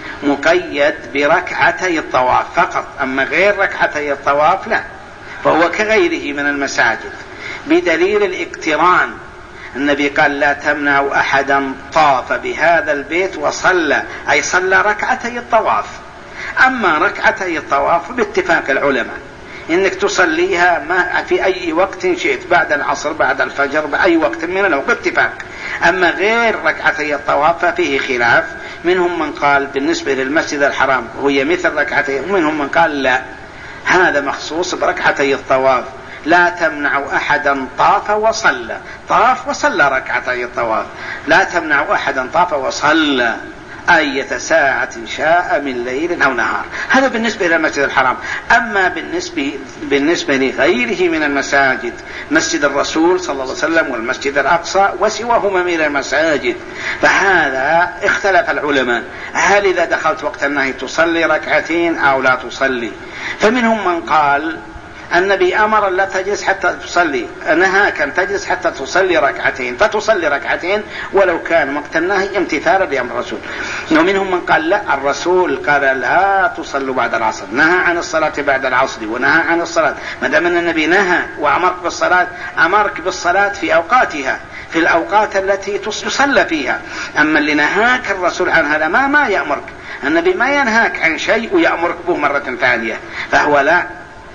مقيد بركعتي الطواف فقط، أما غير ركعتي الطواف لا، فهو كغيره من المساجد، بدليل الاقتران. النبي قال لا تمنع أحدا طاف بهذا البيت وصلى، أي صلى ركعتي الطواف. أما ركعتي الطواف باتفاق العلماء إنك تصليها ما في أي وقت شئت، بعد العصر بعد الفجر بأي وقت من الوقت اتفاق. أما غير ركعتي الطواف ففيه خلاف، منهم من قال بالنسبة للمسجد الحرام هي مثل ركعتي، ومنهم من قال لا هذا مخصوص بركعتي الطواف. لا تمنع أحدا طاف وصلى، طاف وصلى ركعتي الطواف، لا تمنع أحدا طاف وصلى أية ساعة شاء من ليل أو نهار. هذا بالنسبة إلى المسجد الحرام. أما بالنسبة, بالنسبة لغيره من المساجد، مسجد الرسول صلى الله عليه وسلم والمسجد الأقصى وسواهما من المساجد، فهذا اختلف العلماء هل إذا دخلت وقت النهي تصلي ركعتين أو لا تصلي. فمنهم من قال النبي أمر لا تجلس حتى تصلي، نهاك أن تجلس حتى تصلي ركعتين، فتصلي ركعتين ولو كان وقت النهي امتثالا لأمر الرسول. ومنهم من قال لا، الرسول قال لا تصلوا بعد العصر، نهى عن الصلاة بعد العصر ونهى عن الصلاة. ما دام أن النبي نهى وأمرك بالصلاة، أمرك بالصلاة في أوقاتها، في الأوقات التي تصلى فيها. أما اللي نهاك الرسول عنها لا، ما ما يأمرك النبي، ما ينهاك عن شيء ويأمرك به مرة ثانية، فهو لا.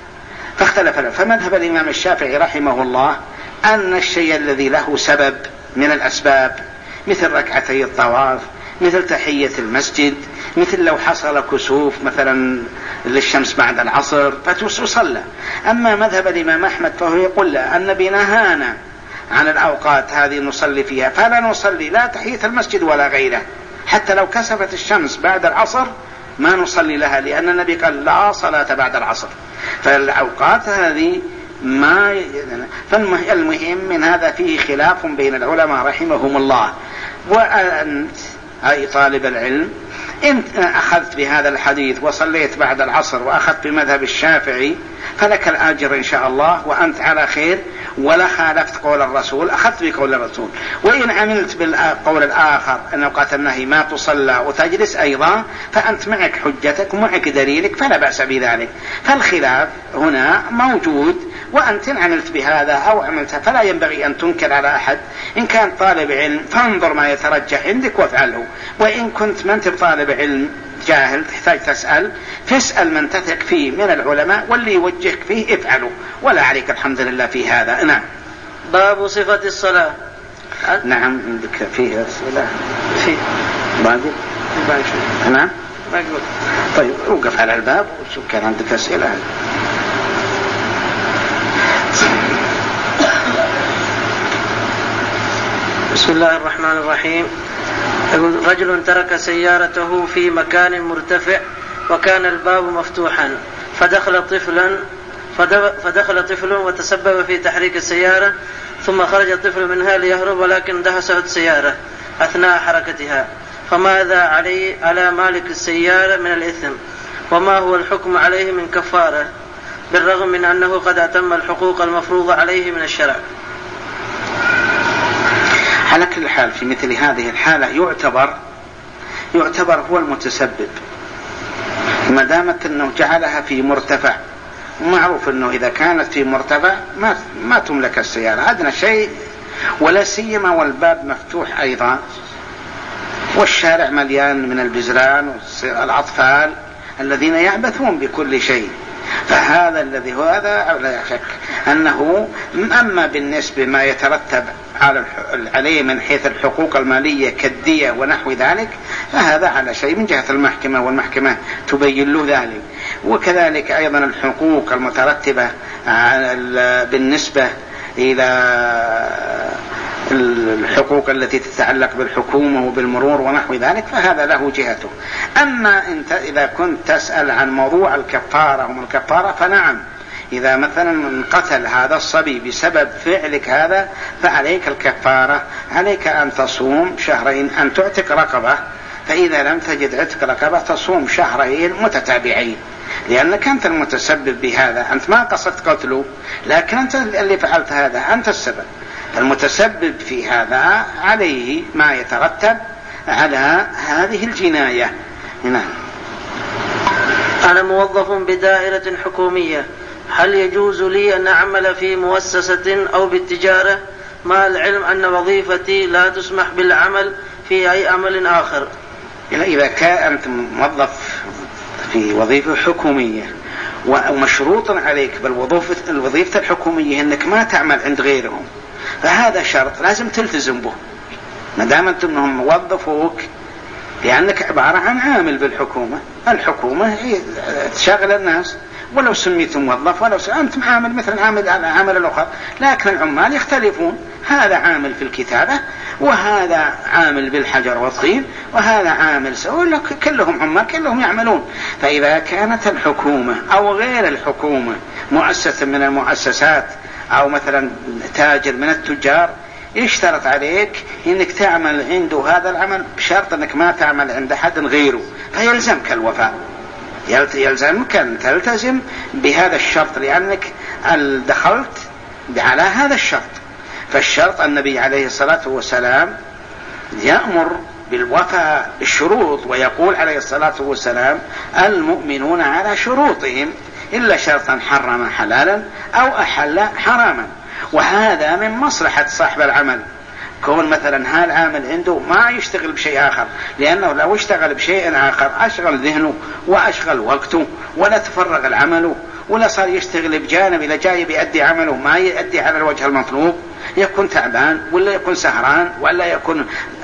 فاختلف له. فمذهب الإمام الشافعي رحمه الله أن الشيء الذي له سبب من الأسباب مثل ركعتي الطواف، مثل تحية المسجد، مثل لو حصل كسوف مثلا للشمس بعد العصر فتصلى. أما مذهب الإمام أحمد فهو يقول لا، النبي نهانا عن الأوقات هذه نصلي فيها، فلا نصلي لا تحية المسجد ولا غيره، حتى لو كسفت الشمس بعد العصر ما نصلي لها، لأن النبي قال لا صلاة بعد العصر. فالأوقات هذه ما فالمهم من هذا فيه خلاف بين العلماء رحمهم الله. وأنت أي طالب العلم إن أخذت بهذا الحديث وصليت بعد العصر وأخذت بمذهب الشافعي فلك الأجر إن شاء الله، وأنت على خير ولا خالفت قول الرسول، أخذت بقول الرسول. وإن عملت بالقول الآخر أن أوقات النهي ما تصلى وتجلس أيضا فأنت معك حجتك ومعك دليلك فلا بأس بذلك. فالخلاف هنا موجود، وأنت إن عملت بهذا أو عملتها فلا ينبغي أن تنكر على أحد. إن كان طالب علم فانظر ما يترجح عندك وافعله، وإن كنت ما أنت طالب علم جاهل تحتاج تسأل فاسأل من تثق فيه من العلماء واللي يوجهك فيه افعله، ولا عليك الحمد لله في هذا. نعم. باب صفة الصلاة. نعم عندك فيه أسئلة فيه باقي باقي نعم باقي. طيب وقف على الباب وشوف كان عندك أسئلة. بسم الله الرحمن الرحيم. رجل ترك سيارته في مكان مرتفع وكان الباب مفتوحا، فدخل طفلا فدخل طفل وتسبب في تحريك السيارة، ثم خرج الطفل منها ليهرب ولكن دهسه السيارة أثناء حركتها، فماذا عليه على مالك السيارة من الإثم؟ وما هو الحكم عليه من كفارة بالرغم من أنه قد أتم الحقوق المفروضة عليه من الشرع؟ على كل حال في مثل هذه الحالة يعتبر يعتبر هو المتسبب، ما دامت أنه جعلها في مرتفع. ومعروف أنه إذا كانت في مرتفع ما ما تملك السيارة أدنى شيء، ولا سيما والباب مفتوح أيضا، والشارع مليان من البزران والأطفال الذين يعبثون بكل شيء. فهذا الذي هو هذا لا شك أنه أما بالنسبة ما يترتب عليه من حيث الحقوق المالية كالدية ونحو ذلك فهذا على شيء من جهة المحكمة، والمحكمة تبين له ذلك. وكذلك أيضا الحقوق المترتبة بالنسبة إلى الحقوق التي تتعلق بالحكومة وبالمرور ونحو ذلك فهذا له جهته. أما أنت إذا كنت تسأل عن موضوع الكفارة وما الكفارة فنعم، إذا مثلا قتل هذا الصبي بسبب فعلك هذا فعليك الكفارة، عليك أن تصوم شهرين، أن تعتق رقبة، فإذا لم تجد عتق رقبة تصوم شهرين متتابعين، لأنك أنت المتسبب بهذا، أنت ما قصدت قتله لكن أنت اللي فعلت هذا، أنت السبب. المتسبب في هذا عليه ما يترتب على هذه الجناية. نعم. أنا موظف بدائرة حكومية، هل يجوز لي أن أعمل في مؤسسة أو بالتجارة مع العلم أن وظيفتي لا تسمح بالعمل في أي عمل آخر؟ إذا كنت موظف في وظيفة حكومية ومشروط عليك بالوظيفة الحكومية أنك ما تعمل عند غيرهم، فهذا شرط لازم تلتزم به ما دام أنهم وظفوك، لأنك عبارة عن عامل بالحكومة. الحكومة هي تشغل الناس، ولو سميت موظف ولو أنت عامل مثل عامل عامل الأخر، لكن العمال يختلفون، هذا عامل في الكتابة وهذا عامل بالحجر والطين وهذا عامل سؤال، كلهم عمال كلهم يعملون. فإذا كانت الحكومة أو غير الحكومة مؤسسة من المؤسسات أو مثلا تاجر من التجار يشترط عليك انك تعمل عنده هذا العمل بشرط انك ما تعمل عند حد غيره، فيلزمك الوفاء، يلزمك ان تلتزم بهذا الشرط لانك دخلت على هذا الشرط. فالشرط النبي عليه الصلاة والسلام يأمر بالوفاء بالشروط، ويقول عليه الصلاة والسلام المؤمنون على شروطهم إلا شرطا حرم حلالا أو أحل حراما. وهذا من مصلحة صاحب العمل، كون مثلا هالعامل عنده ما يشتغل بشيء آخر، لأنه لو اشتغل بشيء آخر أشغل ذهنه وأشغل وقته ولا تفرغ العمل، ولا صار يشتغل بجانب إلى جاي بيأدي عمله ما يؤدي على الوجه المطلوب، يكون تعبان ولا يكون سهران ولا يكون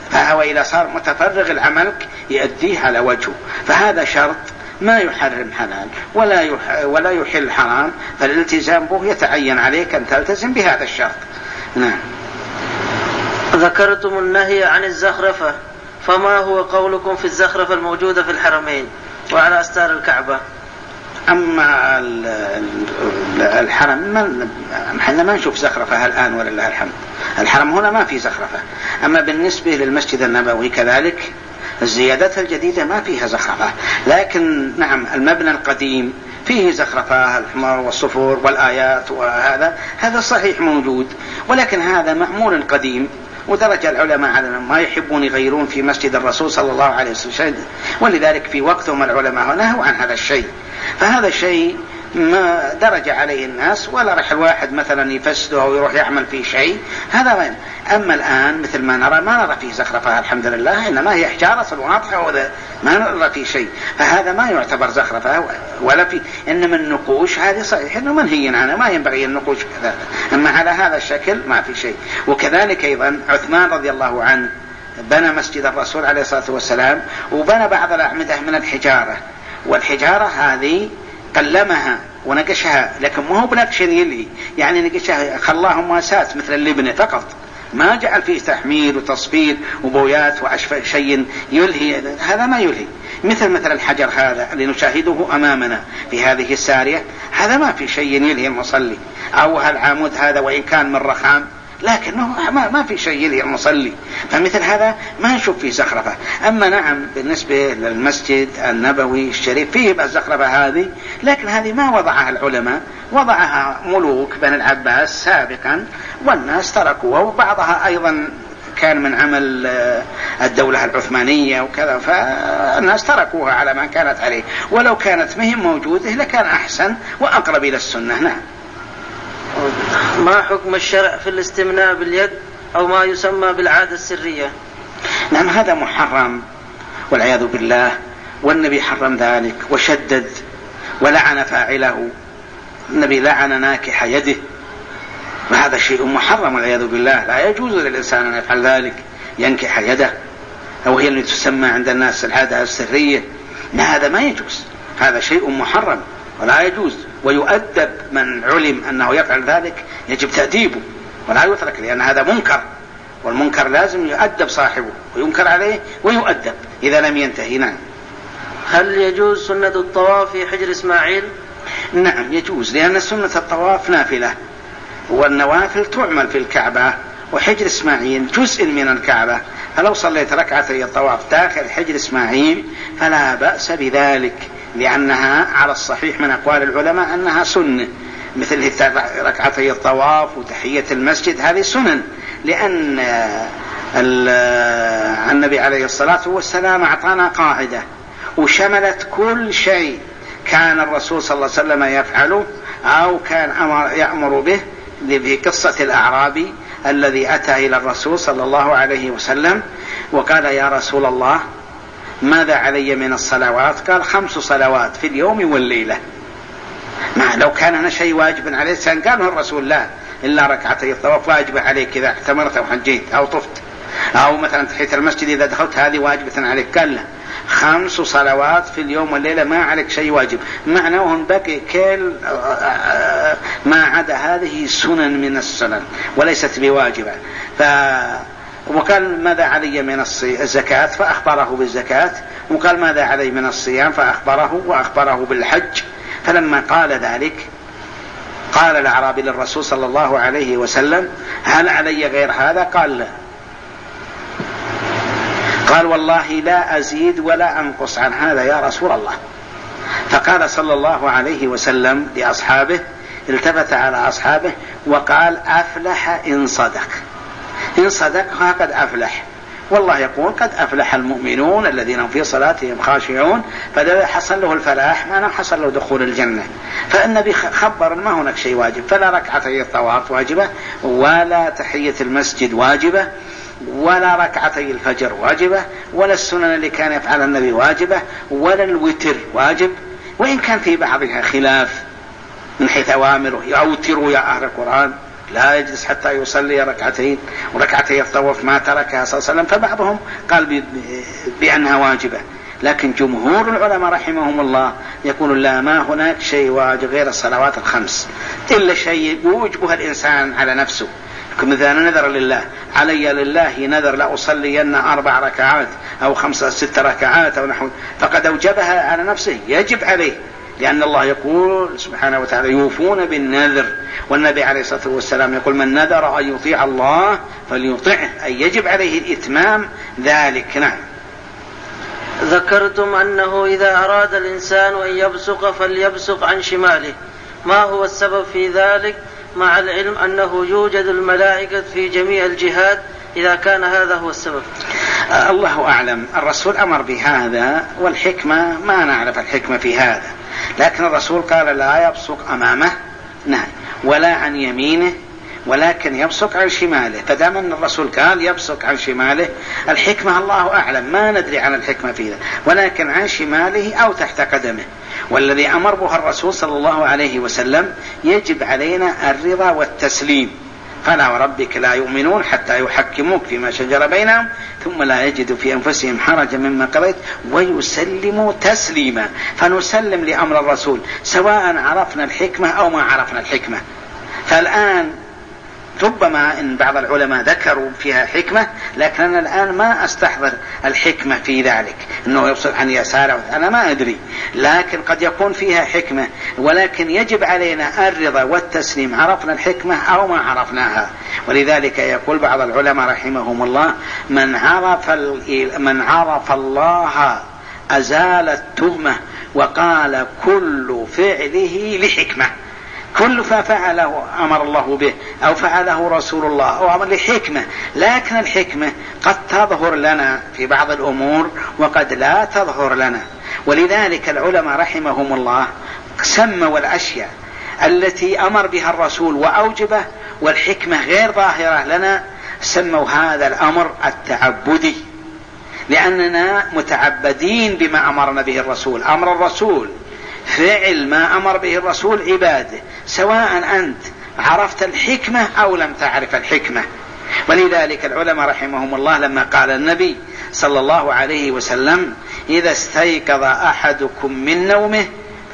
فهو إذا صار متفرغ العمل يؤديه على وجهه، فهذا شرط ما يحرم حلال ولا يح ولا يحل حرام، فالالتزام به يتعين عليك أن تلتزم بهذا الشرط. نعم. ذكرتم النهي عن الزخرفة، فما هو قولكم في الزخرفة الموجودة في الحرمين وعلى أستار الكعبة؟ أما الحرم احنا ما نشوف زخرفة الآن ولله الحمد، الحرم هنا ما في زخرفة. أما بالنسبة للمسجد النبوي كذلك الزيادات الجديدة ما فيها زخرفة، لكن نعم المبنى القديم فيه زخرفة، الحمار والصفور والآيات وهذا هذا صحيح موجود، ولكن هذا معمول قديم، ودرج العلماء على ما يحبون يغيرون في مسجد الرسول صلى الله عليه وسلم، ولذلك في وقتهم العلماء نهوا عن هذا الشيء. فهذا الشيء ما درج عليه الناس، ولا رح الواحد مثلا يفسده أو يروح يعمل فيه شيء، هذا وين. أما الآن مثل ما نرى ما نرى فيه زخرفة الحمد لله، إنما هي حجارة واضحة وذا ما نرى فيه شيء، فهذا ما يعتبر زخرفة ولا في. إنما النقوش هذه صحيح إنه منهي عنها، ما ينبغي النقوش كذا، أما على هذا الشكل ما في شيء. وكذلك أيضا عثمان رضي الله عنه بنى مسجد الرسول عليه الصلاة والسلام، وبنى بعض الأعمدة من الحجارة، والحجارة هذه قلمها ونقشها، لكن ما هو بنقش يلي، يعني نقشها خلاها مواساة مثل اللبنة فقط، ما جعل فيه تحمير وتصفير وبويات وأشفى شيء يلهي، هذا ما يلهي. مثل مثل الحجر هذا اللي نشاهده أمامنا في هذه السارية، هذا ما في شيء يلهي المصلي، أو هالعمود هذا وإن كان من رخام لكنه ما, ما في شيء يلهي المصلي، فمثل هذا ما نشوف فيه زخرفة. أما نعم بالنسبة للمسجد النبوي الشريف فيه الزخرفة هذه، لكن هذه ما وضعها العلماء، وضعها ملوك بني العباس سابقا والناس تركوها، وبعضها أيضا كان من عمل الدولة العثمانية وكذا، فالناس تركوها على ما كانت عليه، ولو كانت مهم موجودة لكان أحسن وأقرب إلى السنة. نعم. ما حكم الشرع في الاستمناء باليد أو ما يسمى بالعادة السرية؟ نعم هذا محرم والعياذ بالله، والنبي حرم ذلك وشدد ولعن فاعله، النبي لعن ناكح يده، وهذا شيء محرم والعياذ بالله، لا يجوز للإنسان أن يفعل ذلك، ينكح يده، أو هي اللي تسمى عند الناس العادة السرية، لا هذا ما يجوز، هذا شيء محرم ولا يجوز، ويؤدب من علم أنه يفعل ذلك، يجب تأديبه ولا يترك، لأن هذا منكر، والمنكر لازم يؤدب صاحبه وينكر عليه ويؤدب إذا لم ينتهي. نعم. هل يجوز سنة الطواف في حجر إسماعيل؟ نعم يجوز، لأن سنة الطواف نافلة، والنوافل تعمل في الكعبة، وحجر إسماعيل جزء من الكعبة، فلو صليت ركعتي الطواف داخل حجر إسماعيل فلا بأس بذلك، لأنها على الصحيح من أقوال العلماء أنها سنة، مثل ركعتي الطواف وتحية المسجد هذه سنن، لأن النبي عليه الصلاة والسلام أعطانا قاعدة وشملت كل شيء كان الرسول صلى الله عليه وسلم يفعله أو كان يأمر به، في قصة الأعرابي الذي أتى إلى الرسول صلى الله عليه وسلم وقال يا رسول الله ماذا علي من الصلوات؟ قال خمس صلوات في اليوم والليلة. ما لو كان هنا شيء واجب عليه كان قاله الرسول لا إلا ركعتي الطواف واجبة عليك إذا اعتمرت أو حجيت أو طفت، أو مثلا تحية المسجد إذا دخلت هذه واجبة عليك، قال لا خمس صلوات في اليوم والليلة ما عليك شيء واجب، معناه بقي كل ما عدا هذه سنن من السنن وليست بواجبة. ف وقال ماذا علي من الزكاة فأخبره بالزكاة، وقال ماذا علي من الصيام فأخبره وأخبره بالحج. فلما قال ذلك قال الأعرابي للرسول صلى الله عليه وسلم هل علي غير هذا؟ قال لا، قال والله لا أزيد ولا أنقص عن هذا يا رسول الله. فقال صلى الله عليه وسلم لأصحابه، التفت على أصحابه وقال أفلح إن صدق، إن صدق قد أفلح، والله يقول قد أفلح المؤمنون الذين في صلاتهم خاشعون، فإذا حصل له الفلاح ما حصل له دخول الجنة. فالنبي خبر ما هناك شيء واجب، فلا ركعتي الطواف واجبة، ولا تحية المسجد واجبة، ولا ركعتي الفجر واجبة، ولا السنن اللي كان يفعل النبي واجبة، ولا الوتر واجب، وإن كان في بعضها خلاف من حيث أوامره يوتروا يا أهل القرآن لا يجلس حتى يصلي ركعتين وركعتين الطواف ما تركها صلى الله عليه وسلم، فبعضهم قال بأنها واجبة، لكن جمهور العلماء رحمهم الله يقولون لا، ما هناك شيء واجب غير الصلوات الخمس، إلا شيء يوجبها الإنسان على نفسه، مثلا نذر لله، علي لله نذر لأصلين أربع ركعات أو خمسة ست ركعات أو نحو، فقد أوجبها على نفسه، يجب عليه، لأن الله يقول سبحانه وتعالى يوفون بالنذر، والنبي عليه الصلاة والسلام يقول من نذر أن يطيع الله فليطعه، أي يجب عليه الإتمام ذلك. نعم. ذكرتم أنه إذا أراد الإنسان أن يبصق فليبصق عن شماله، ما هو السبب في ذلك مع العلم أنه يوجد الملائكة في جميع الجهات إذا كان هذا هو السبب؟ آه الله أعلم. الرسول أمر بهذا، والحكمة ما نعرف الحكمة في هذا، لكن الرسول قال لا يبصق أمامه نعم ولا عن يمينه، ولكن يبصق عن شماله، فدام أن الرسول قال يبصق عن شماله، الحكمة الله أعلم، ما ندري عن الحكمة في ذلك، ولكن عن شماله أو تحت قدمه. والذي أمر به الرسول صلى الله عليه وسلم يجب علينا الرضا والتسليم، فلا وربك لا يؤمنون حتى يحكموك فيما شجر بينهم ثم لا يجدوا في أنفسهم حرجا مما قضيت ويسلموا تسليما، فنسلم لأمر الرسول سواء عرفنا الحكمة أو ما عرفنا الحكمة. فالآن ربما إن بعض العلماء ذكروا فيها حكمة، لكن أنا الآن ما أستحضر الحكمة في ذلك أنه يبصق عن يساره، أنا ما أدري، لكن قد يكون فيها حكمة، ولكن يجب علينا الرضا والتسليم، عرفنا الحكمة أو ما عرفناها. ولذلك يقول بعض العلماء رحمهم الله من عرف, من عرف الله أزال التهمة، وقال كل فعله لحكمة، كل ففعله أمر الله به أو فعله رسول الله أو أمر لحكمة، لكن الحكمة قد تظهر لنا في بعض الأمور وقد لا تظهر لنا. ولذلك العلماء رحمهم الله سموا الأشياء التي أمر بها الرسول وأوجبه والحكمة غير ظاهرة لنا، سموا هذا الأمر التعبدي، لأننا متعبدين بما أمرنا به الرسول. أمر الرسول فعل ما أمر به الرسول عباده، سواء أنت عرفت الحكمة أو لم تعرف الحكمة. ولذلك العلماء رحمهم الله لما قال النبي صلى الله عليه وسلم إذا استيقظ أحدكم من نومه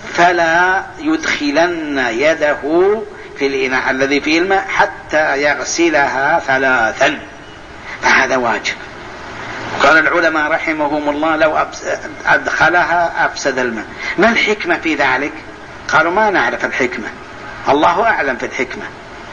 فلا يدخلن يده في الإناء الذي فيه الماء حتى يغسلها ثلاثا، فهذا واجب. قال العلماء رحمهم الله لو أدخلها أفسد الماء. ما الحكمة في ذلك؟ قالوا ما نعرف الحكمة، الله أعلم في الحكمة،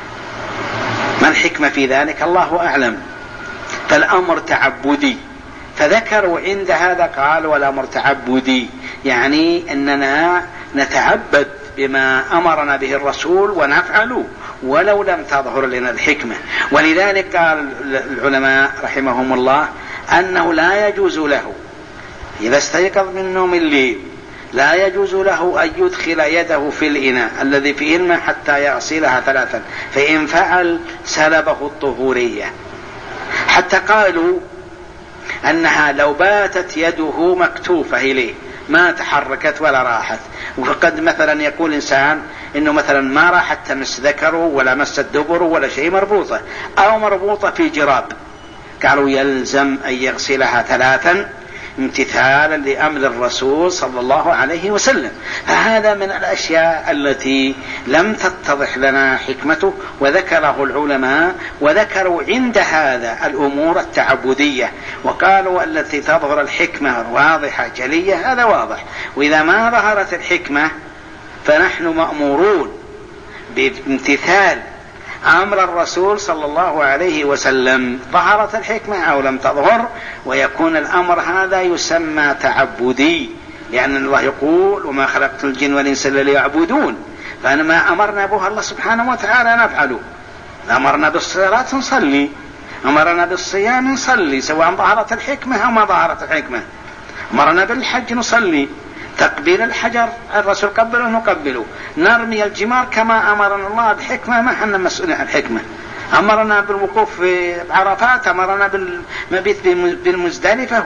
ما الحكمة في ذلك؟ الله أعلم. فالأمر تعبدي، فذكروا عند هذا قالوا والأمر تعبدي، يعني أننا نتعبد بما أمرنا به الرسول ونفعله ولو لم تظهر لنا الحكمة. ولذلك قال العلماء رحمهم الله أنه لا يجوز له إذا استيقظ من نوم الليل لا يجوز له أن يدخل يده في الإناء الذي فيه الماء حتى يغسلها ثلاثا، فإن فعل سلبه الطهورية. حتى قالوا أنها لو باتت يده مكتوفة إليه ما تحركت ولا راحت، وقد مثلا يقول إنسان إنه مثلا ما راحت تمس ذكره ولا مست دبره ولا شيء، مربوطة أو مربوطة في جراب، قالوا يلزم أن يغسلها ثلاثا امتثالا لأمر الرسول صلى الله عليه وسلم. فهذا من الأشياء التي لم تتضح لنا حكمته، وذكره العلماء وذكروا عند هذا الأمور التعبدية، وقالوا التي تظهر الحكمة واضحة جلية هذا واضح، وإذا ما ظهرت الحكمة فنحن مأمورون بامتثال أمر الرسول صلى الله عليه وسلم، ظهرت الحكمة أو لم تظهر، ويكون الأمر هذا يسمى تعبدي، لأن الله يقول وما خلقت الجن والإنس إلا ليعبدون، فأنا ما أمرنا به الله سبحانه وتعالى نفعله. أمرنا بالصلاة نصلي، أمرنا بالصيام نصلي، سواء ظهرت الحكمة أو ما ظهرت الحكمة. أمرنا بالحج نصلي، تقبيل الحجر الرسول قبله نقبله، نرمي الجمار كما أمرنا الله بحكمة، ما حنا مسؤولين عن الحكمة. أمرنا بالوقوف في عرفات، أمرنا بالمبيت بالمزدلفة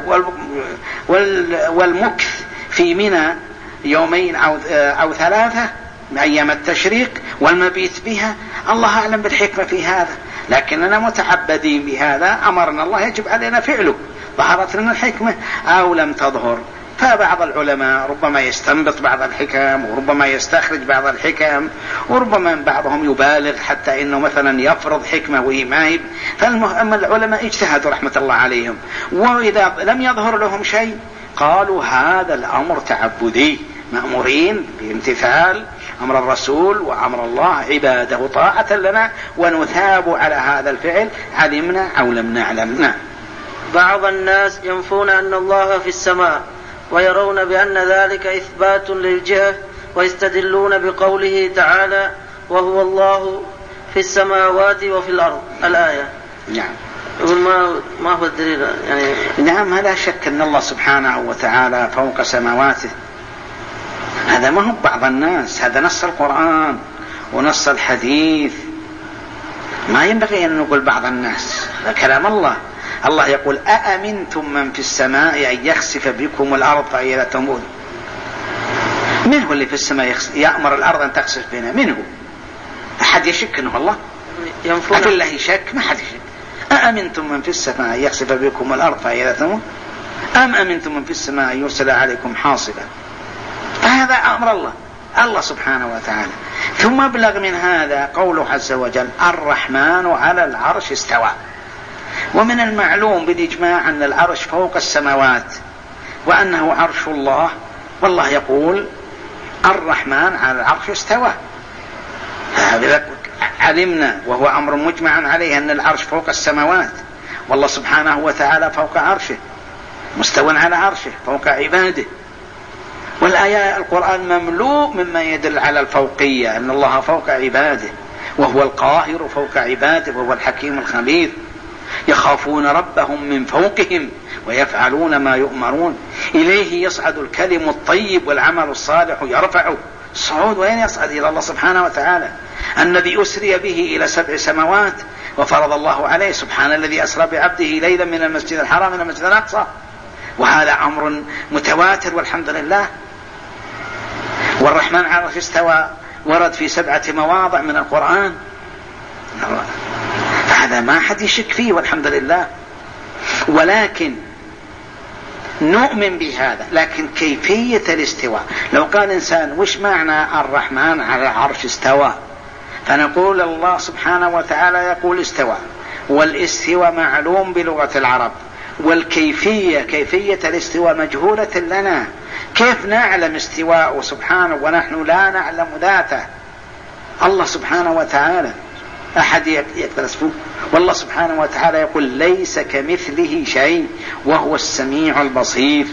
والمكث في منى يومين أو, أو ثلاثة أيام التشريق، والمبيت بها الله أعلم بالحكمة في هذا، لكننا متعبدين بهذا، أمرنا الله يجب علينا فعله، ظهرت لنا الحكمة أو لم تظهر. فبعض العلماء ربما يستنبط بعض الحكم وربما يستخرج بعض الحكم، وربما بعضهم يبالغ حتى إنه مثلا يفرض حكمة وما. فالمهم العلماء اجتهدوا رحمة الله عليهم، وإذا لم يظهر لهم شيء قالوا هذا الأمر تعبدي، مأمورين بامتثال أمر الرسول وأمر الله، عباده طاعة لنا ونثاب على هذا الفعل علمنا أو لم نعلم. بعض الناس ينفون أن الله في السماء ويرون بأن ذلك إثبات للجهة، ويستدلون بقوله تعالى وهو الله في السماوات وفي الأرض الآية. نعم. ما ما هو الدليل يعني؟ نعم، لا شك أن الله سبحانه وتعالى فوق سماواته، هذا ما هو بعض الناس، هذا نص القرآن ونص الحديث، ما ينبغي أن نقول بعض الناس، هذا كلام الله. الله يقول أأمنتم من في السماء أن يخسف بكم الأرض فإذا تموت. من هو اللي في السماء يأمر الأرض أن تخسف بنا؟ من هو؟ أحد يشك أنه الله؟ أفي الله شك؟ ما حد يشك. أأمنتم من في السماء أن يخسف بكم الأرض فإذا تموت أم أمنتم من في السماء أن يرسل عليكم حاصبا. هذا أمر الله، الله سبحانه وتعالى. ثم أبلغ من هذا قوله عز وجل الرحمن على العرش استوى. ومن المعلوم بالإجماع أن العرش فوق السماوات وأنه عرش الله، والله يقول الرحمن على العرش استوى. علمنا وهو أمر مجمع عليه أن العرش فوق السماوات، والله سبحانه وتعالى فوق عرشه مستوى على عرشه فوق عباده. والآية القرآن مملوء مما يدل على الفوقية، أن الله فوق عباده وهو القاهر فوق عباده وهو الحكيم الخبير. يخافون ربهم من فوقهم ويفعلون ما يؤمرون. إليه يصعد الكلم الطيب والعمل الصالح يرفعه. الصعود وين يصعد؟ إلى الله سبحانه وتعالى. النبي أسري به إلى سبع سماوات وفرض الله عليه سبحان الذي أسرى بعبده ليلا من المسجد الحرام إلى المسجد الأقصى، وهذا أمر متواتر والحمد لله. والرحمن على العرش استوى ورد في سبعة مواضع من القرآن، فهذا ما حد يشك فيه والحمد لله. ولكن نؤمن بهذا، لكن كيفية الاستواء، لو قال إنسان وش معنى الرحمن على العرش استوى، فنقول الله سبحانه وتعالى يقول استوى، والاستواء معلوم بلغة العرب، والكيفية كيفية الاستواء مجهولة لنا. كيف نعلم استواءه سبحانه ونحن لا نعلم ذاته؟ الله سبحانه وتعالى أحد يقدر يصفه؟ والله سبحانه وتعالى يقول ليس كمثله شيء وهو السميع البصير.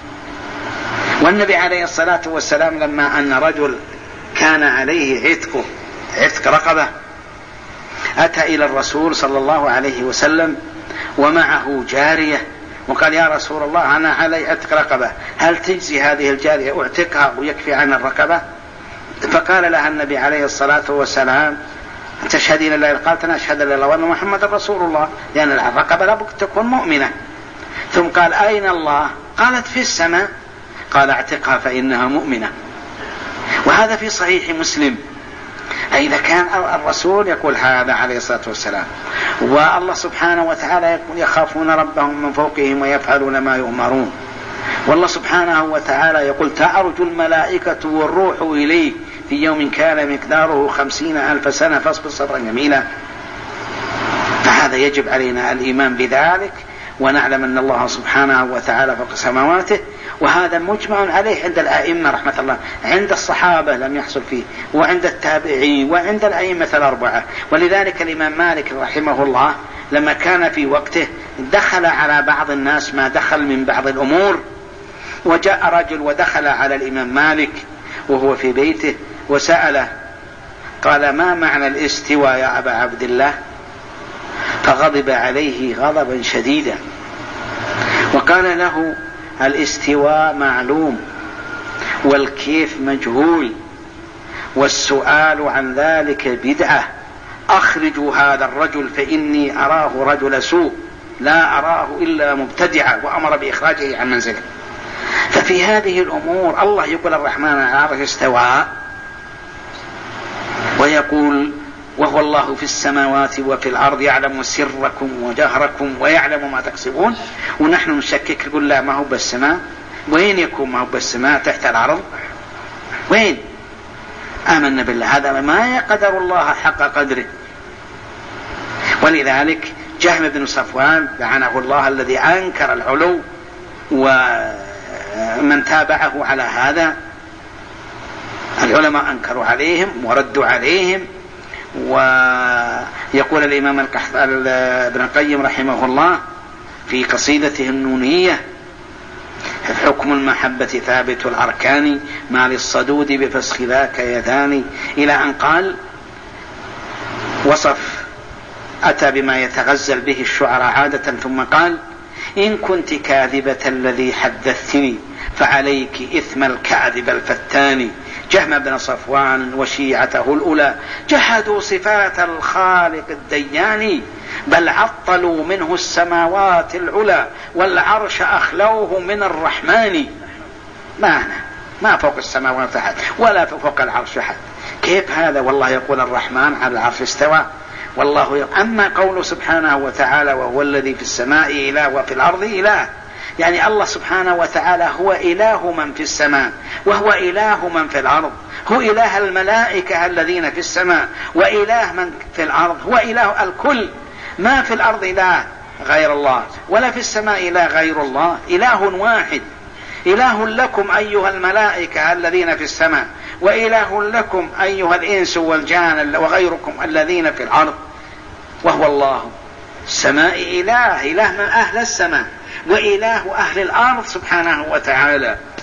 والنبي عليه الصلاة والسلام لما أن رجل كان عليه عتق عتق رقبة أتى إلى الرسول صلى الله عليه وسلم ومعه جارية وقال يا رسول الله أنا علي عتق رقبة، هل تجزي هذه الجارية أعتقها ويكفي عن الرقبة؟ فقال لها النبي عليه الصلاة والسلام تشهدين الله؟ قالت أنا أشهد أن لا إله إلا الله وأن محمد رسول الله، لأن الرقبة لابد تكون مؤمنة. ثم قال أين الله؟ قالت في السماء. قال اعتقها فإنها مؤمنة. وهذا في صحيح مسلم. إذا كان الرسول يقول هذا عليه الصلاة والسلام، والله سبحانه وتعالى يقول يخافون ربهم من فوقهم ويفعلون ما يؤمرون، والله سبحانه وتعالى يقول تعرج الملائكة والروح إليه في يوم كان مقداره خمسين ألف سنة فاصبر صبرا جميلا. فهذا يجب علينا الإيمان بذلك، ونعلم أن الله سبحانه وتعالى فوق سماواته، وهذا مجمع عليه عند الأئمة رحمة الله، عند الصحابة لم يحصل فيه، وعند التابعين، وعند الأئمة الأربعة. ولذلك الإمام مالك رحمه الله لما كان في وقته دخل على بعض الناس ما دخل من بعض الأمور، وجاء رجل ودخل على الإمام مالك وهو في بيته وسأله قال ما معنى الاستواء يا أبا عبد الله؟ فغضب عليه غضبا شديدا وقال له الاستواء معلوم والكيف مجهول والسؤال عن ذلك بدعة، أخرجوا هذا الرجل فإني أراه رجل سوء لا أراه إلا مبتدعا، وأمر بإخراجه عن منزله. ففي هذه الأمور الله يقول الرحمن على العرش استوى ويقول وهو الله في السماوات وفي الأرض يعلم سركم وجهركم ويعلم ما تكسبون، ونحن نشكك نقول لا ما هو بالسماء. وين يكون ما هو بالسماء؟ تحت الأرض. وين؟ آمنا بالله. هذا ما يقدر الله حق قدره. ولذلك جهم بن صفوان لعنه الله الذي أنكر العلو ومن تابعه على هذا، العلماء أنكروا عليهم وردوا عليهم. ويقول الإمام ابن القيم رحمه الله في قصيدته النونية: حكم المحبة ثابت الأركان ما للصدود بفسخ ذاك يدان، إلى أن قال وصف أتى بما يتغزل به الشعراء عادة، ثم قال: إن كنت كاذبة الذي حدثتني فعليك إثم الكاذب الفتان. جهم بن صفوان وشيعته الأولى جحدوا صفات الخالق الديان، بل عطلوا منه السماوات العلى والعرش أخلوه من الرحمن. ما أنا ما فوق السماوات أحد ولا فوق العرش أحد. كيف هذا؟ والله يقول الرحمن على العرش استوى، والله يقول. أما قوله سبحانه وتعالى وهو الذي في السماء إله وفي الأرض إله، يعني الله سبحانه وتعالى هو إله من في السماء وهو إله من في الأرض، هو إله الملائكة الذين في السماء وإله من في الأرض، هو إله الكل. ما في الأرض إله غير الله ولا في السماء إله غير الله، إله واحد. إله لكم أيها الملائكة الذين في السماء، وإله لكم أيها الإنس والجان وغيركم الذين في الأرض، وهو الله. السماء إله، إله من أهل السماء، وإله أهل الأرض سبحانه وتعالى.